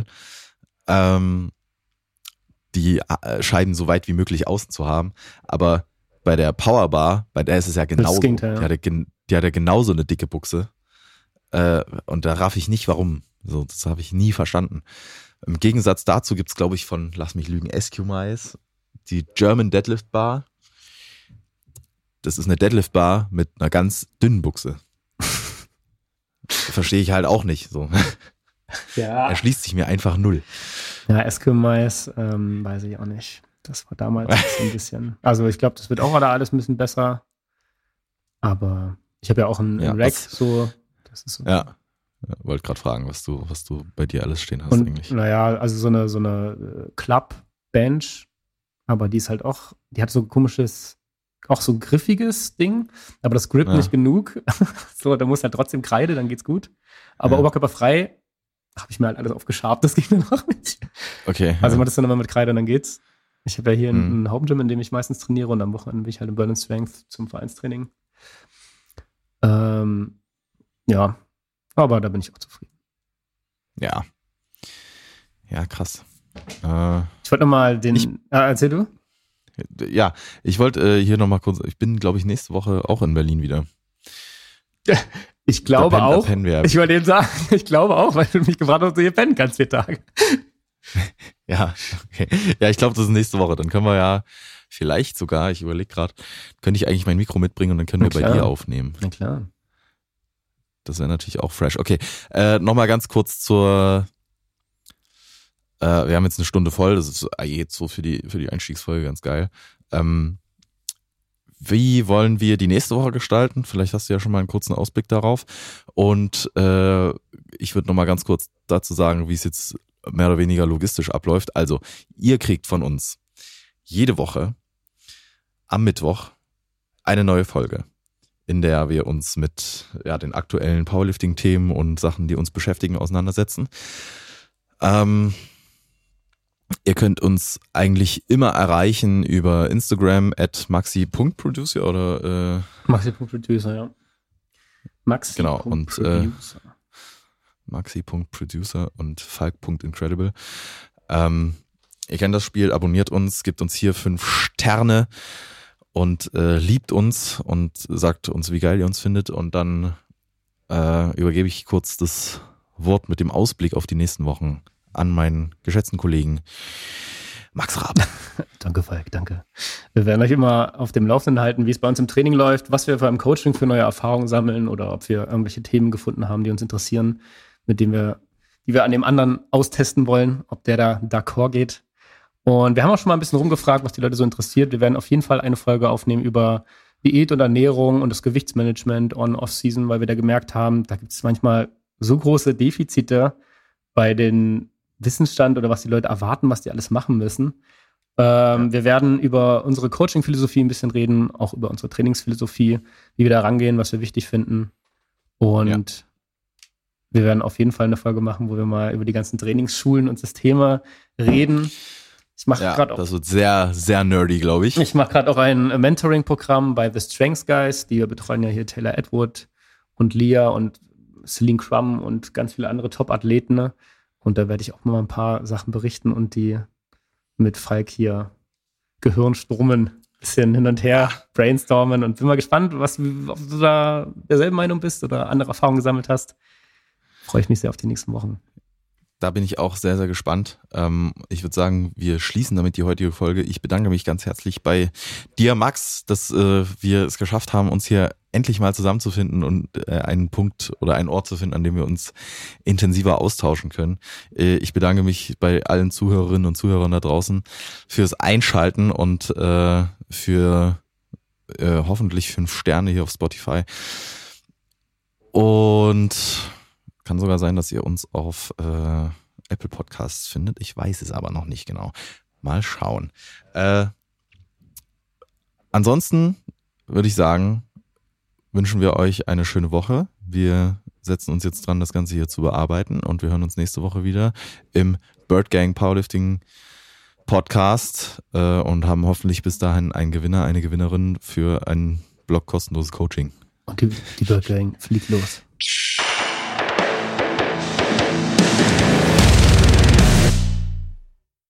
die Scheiben so weit wie möglich außen zu haben, aber bei der Powerbar, bei der ist es ja genauso. Die hat ja genauso eine dicke Buchse und da raff ich nicht, warum. So, das habe ich nie verstanden. Im Gegensatz dazu gibt's, glaube ich, von, lass mich lügen, Esquimais, die German Deadlift Bar. Das ist eine Deadlift Bar mit einer ganz dünnen Buchse. Verstehe ich halt auch nicht. So. Ja. Erschließt sich mir einfach null. Ja, Esquimais, weiß ich auch nicht. Das war damals so ein bisschen. Also ich glaube, das wird auch alles ein bisschen besser. Aber ich habe ja auch einen Rack, so. Das ist so. Ja. Wollte gerade fragen, was du bei dir alles stehen hast und, eigentlich. Naja, also so eine Club-Bench, aber die ist halt auch, die hat so ein komisches, auch so ein griffiges Ding, aber das Grip nicht genug. So, da muss halt trotzdem Kreide, dann geht's gut. Aber oberkörperfrei habe ich mir halt alles aufgeschabt, das ging dann auch nicht. Okay. Also man das dann immer mit Kreide und dann geht's. Ich habe ja hier ein Home-Gym, in dem ich meistens trainiere und am Wochenende bin ich halt im Burn & Strength zum Vereinstraining. Ja. Aber da bin ich auch zufrieden. Ja. Ja, krass. Ich wollte nochmal erzähl du? Ja, ich wollte hier nochmal kurz, ich bin, glaube ich, nächste Woche auch in Berlin wieder. Ich glaube auch. Ich wollte eben sagen, ich glaube auch, weil du mich gefragt hast, ob du hier pennen kannst 4 Tage. Ja, okay. Ja, ich glaube, das ist nächste Woche. Dann können wir ja vielleicht sogar, ich überlege gerade, könnte ich eigentlich mein Mikro mitbringen und dann können wir bei dir aufnehmen. Na klar. Das wäre natürlich auch fresh. Okay, nochmal ganz kurz wir haben jetzt eine Stunde voll, das ist jetzt so für die Einstiegsfolge ganz geil. Wie wollen wir die nächste Woche gestalten? Vielleicht hast du ja schon mal einen kurzen Ausblick darauf. Und ich würde nochmal ganz kurz dazu sagen, wie es jetzt mehr oder weniger logistisch abläuft. Also, ihr kriegt von uns jede Woche am Mittwoch eine neue Folge, in der wir uns mit den aktuellen Powerlifting-Themen und Sachen, die uns beschäftigen, auseinandersetzen. Ihr könnt uns eigentlich immer erreichen über Instagram @maxi.producer oder Maxi.producer, ja. Maxi. Genau, und Maxi.producer und Falk.incredible. Ihr kennt das Spiel, abonniert uns, gebt uns hier 5 Sterne und liebt uns und sagt uns, wie geil ihr uns findet. Und dann übergebe ich kurz das Wort mit dem Ausblick auf die nächsten Wochen an meinen geschätzten Kollegen Max Raab. Danke, Falk, danke. Wir werden euch immer auf dem Laufenden halten, wie es bei uns im Training läuft, was wir im Coaching für neue Erfahrungen sammeln oder ob wir irgendwelche Themen gefunden haben, die uns interessieren, die wir an dem anderen austesten wollen, ob der da d'accord geht. Und wir haben auch schon mal ein bisschen rumgefragt, was die Leute so interessiert. Wir werden auf jeden Fall eine Folge aufnehmen über Diät und Ernährung und das Gewichtsmanagement on-off-season, weil wir da gemerkt haben, da gibt es manchmal so große Defizite bei den Wissensstand oder was die Leute erwarten, was die alles machen müssen. Wir werden über unsere Coaching-Philosophie ein bisschen reden, auch über unsere Trainingsphilosophie, wie wir da rangehen, was wir wichtig finden. Und wir werden auf jeden Fall eine Folge machen, wo wir mal über die ganzen Trainingsschulen und Systeme reden. Das wird sehr, sehr nerdy, glaube ich. Ich mache gerade auch ein Mentoring-Programm bei The Strengths Guys. Die betreuen ja hier Taylor Edward und Leah und Celine Crum und ganz viele andere Top-Athleten. Ne? Und da werde ich auch mal ein paar Sachen berichten und die mit Falk hier Gehirnstrummen ein bisschen hin und her brainstormen. Und bin mal gespannt, ob du da derselben Meinung bist oder andere Erfahrungen gesammelt hast. Freue ich mich sehr auf die nächsten Wochen. Da bin ich auch sehr, sehr gespannt. Ich würde sagen, wir schließen damit die heutige Folge. Ich bedanke mich ganz herzlich bei dir, Max, dass wir es geschafft haben, uns hier endlich mal zusammenzufinden und einen Punkt oder einen Ort zu finden, an dem wir uns intensiver austauschen können. Ich bedanke mich bei allen Zuhörerinnen und Zuhörern da draußen fürs Einschalten und für hoffentlich 5 Sterne hier auf Spotify. Und kann sogar sein, dass ihr uns auf Apple Podcasts findet. Ich weiß es aber noch nicht genau. Mal schauen. Ansonsten würde ich sagen, wünschen wir euch eine schöne Woche. Wir setzen uns jetzt dran, das Ganze hier zu bearbeiten und wir hören uns nächste Woche wieder im Bird Gang Powerlifting Podcast und haben hoffentlich bis dahin einen Gewinner, eine Gewinnerin für ein Blog kostenloses Coaching. Und die Bird Gang fliegt los.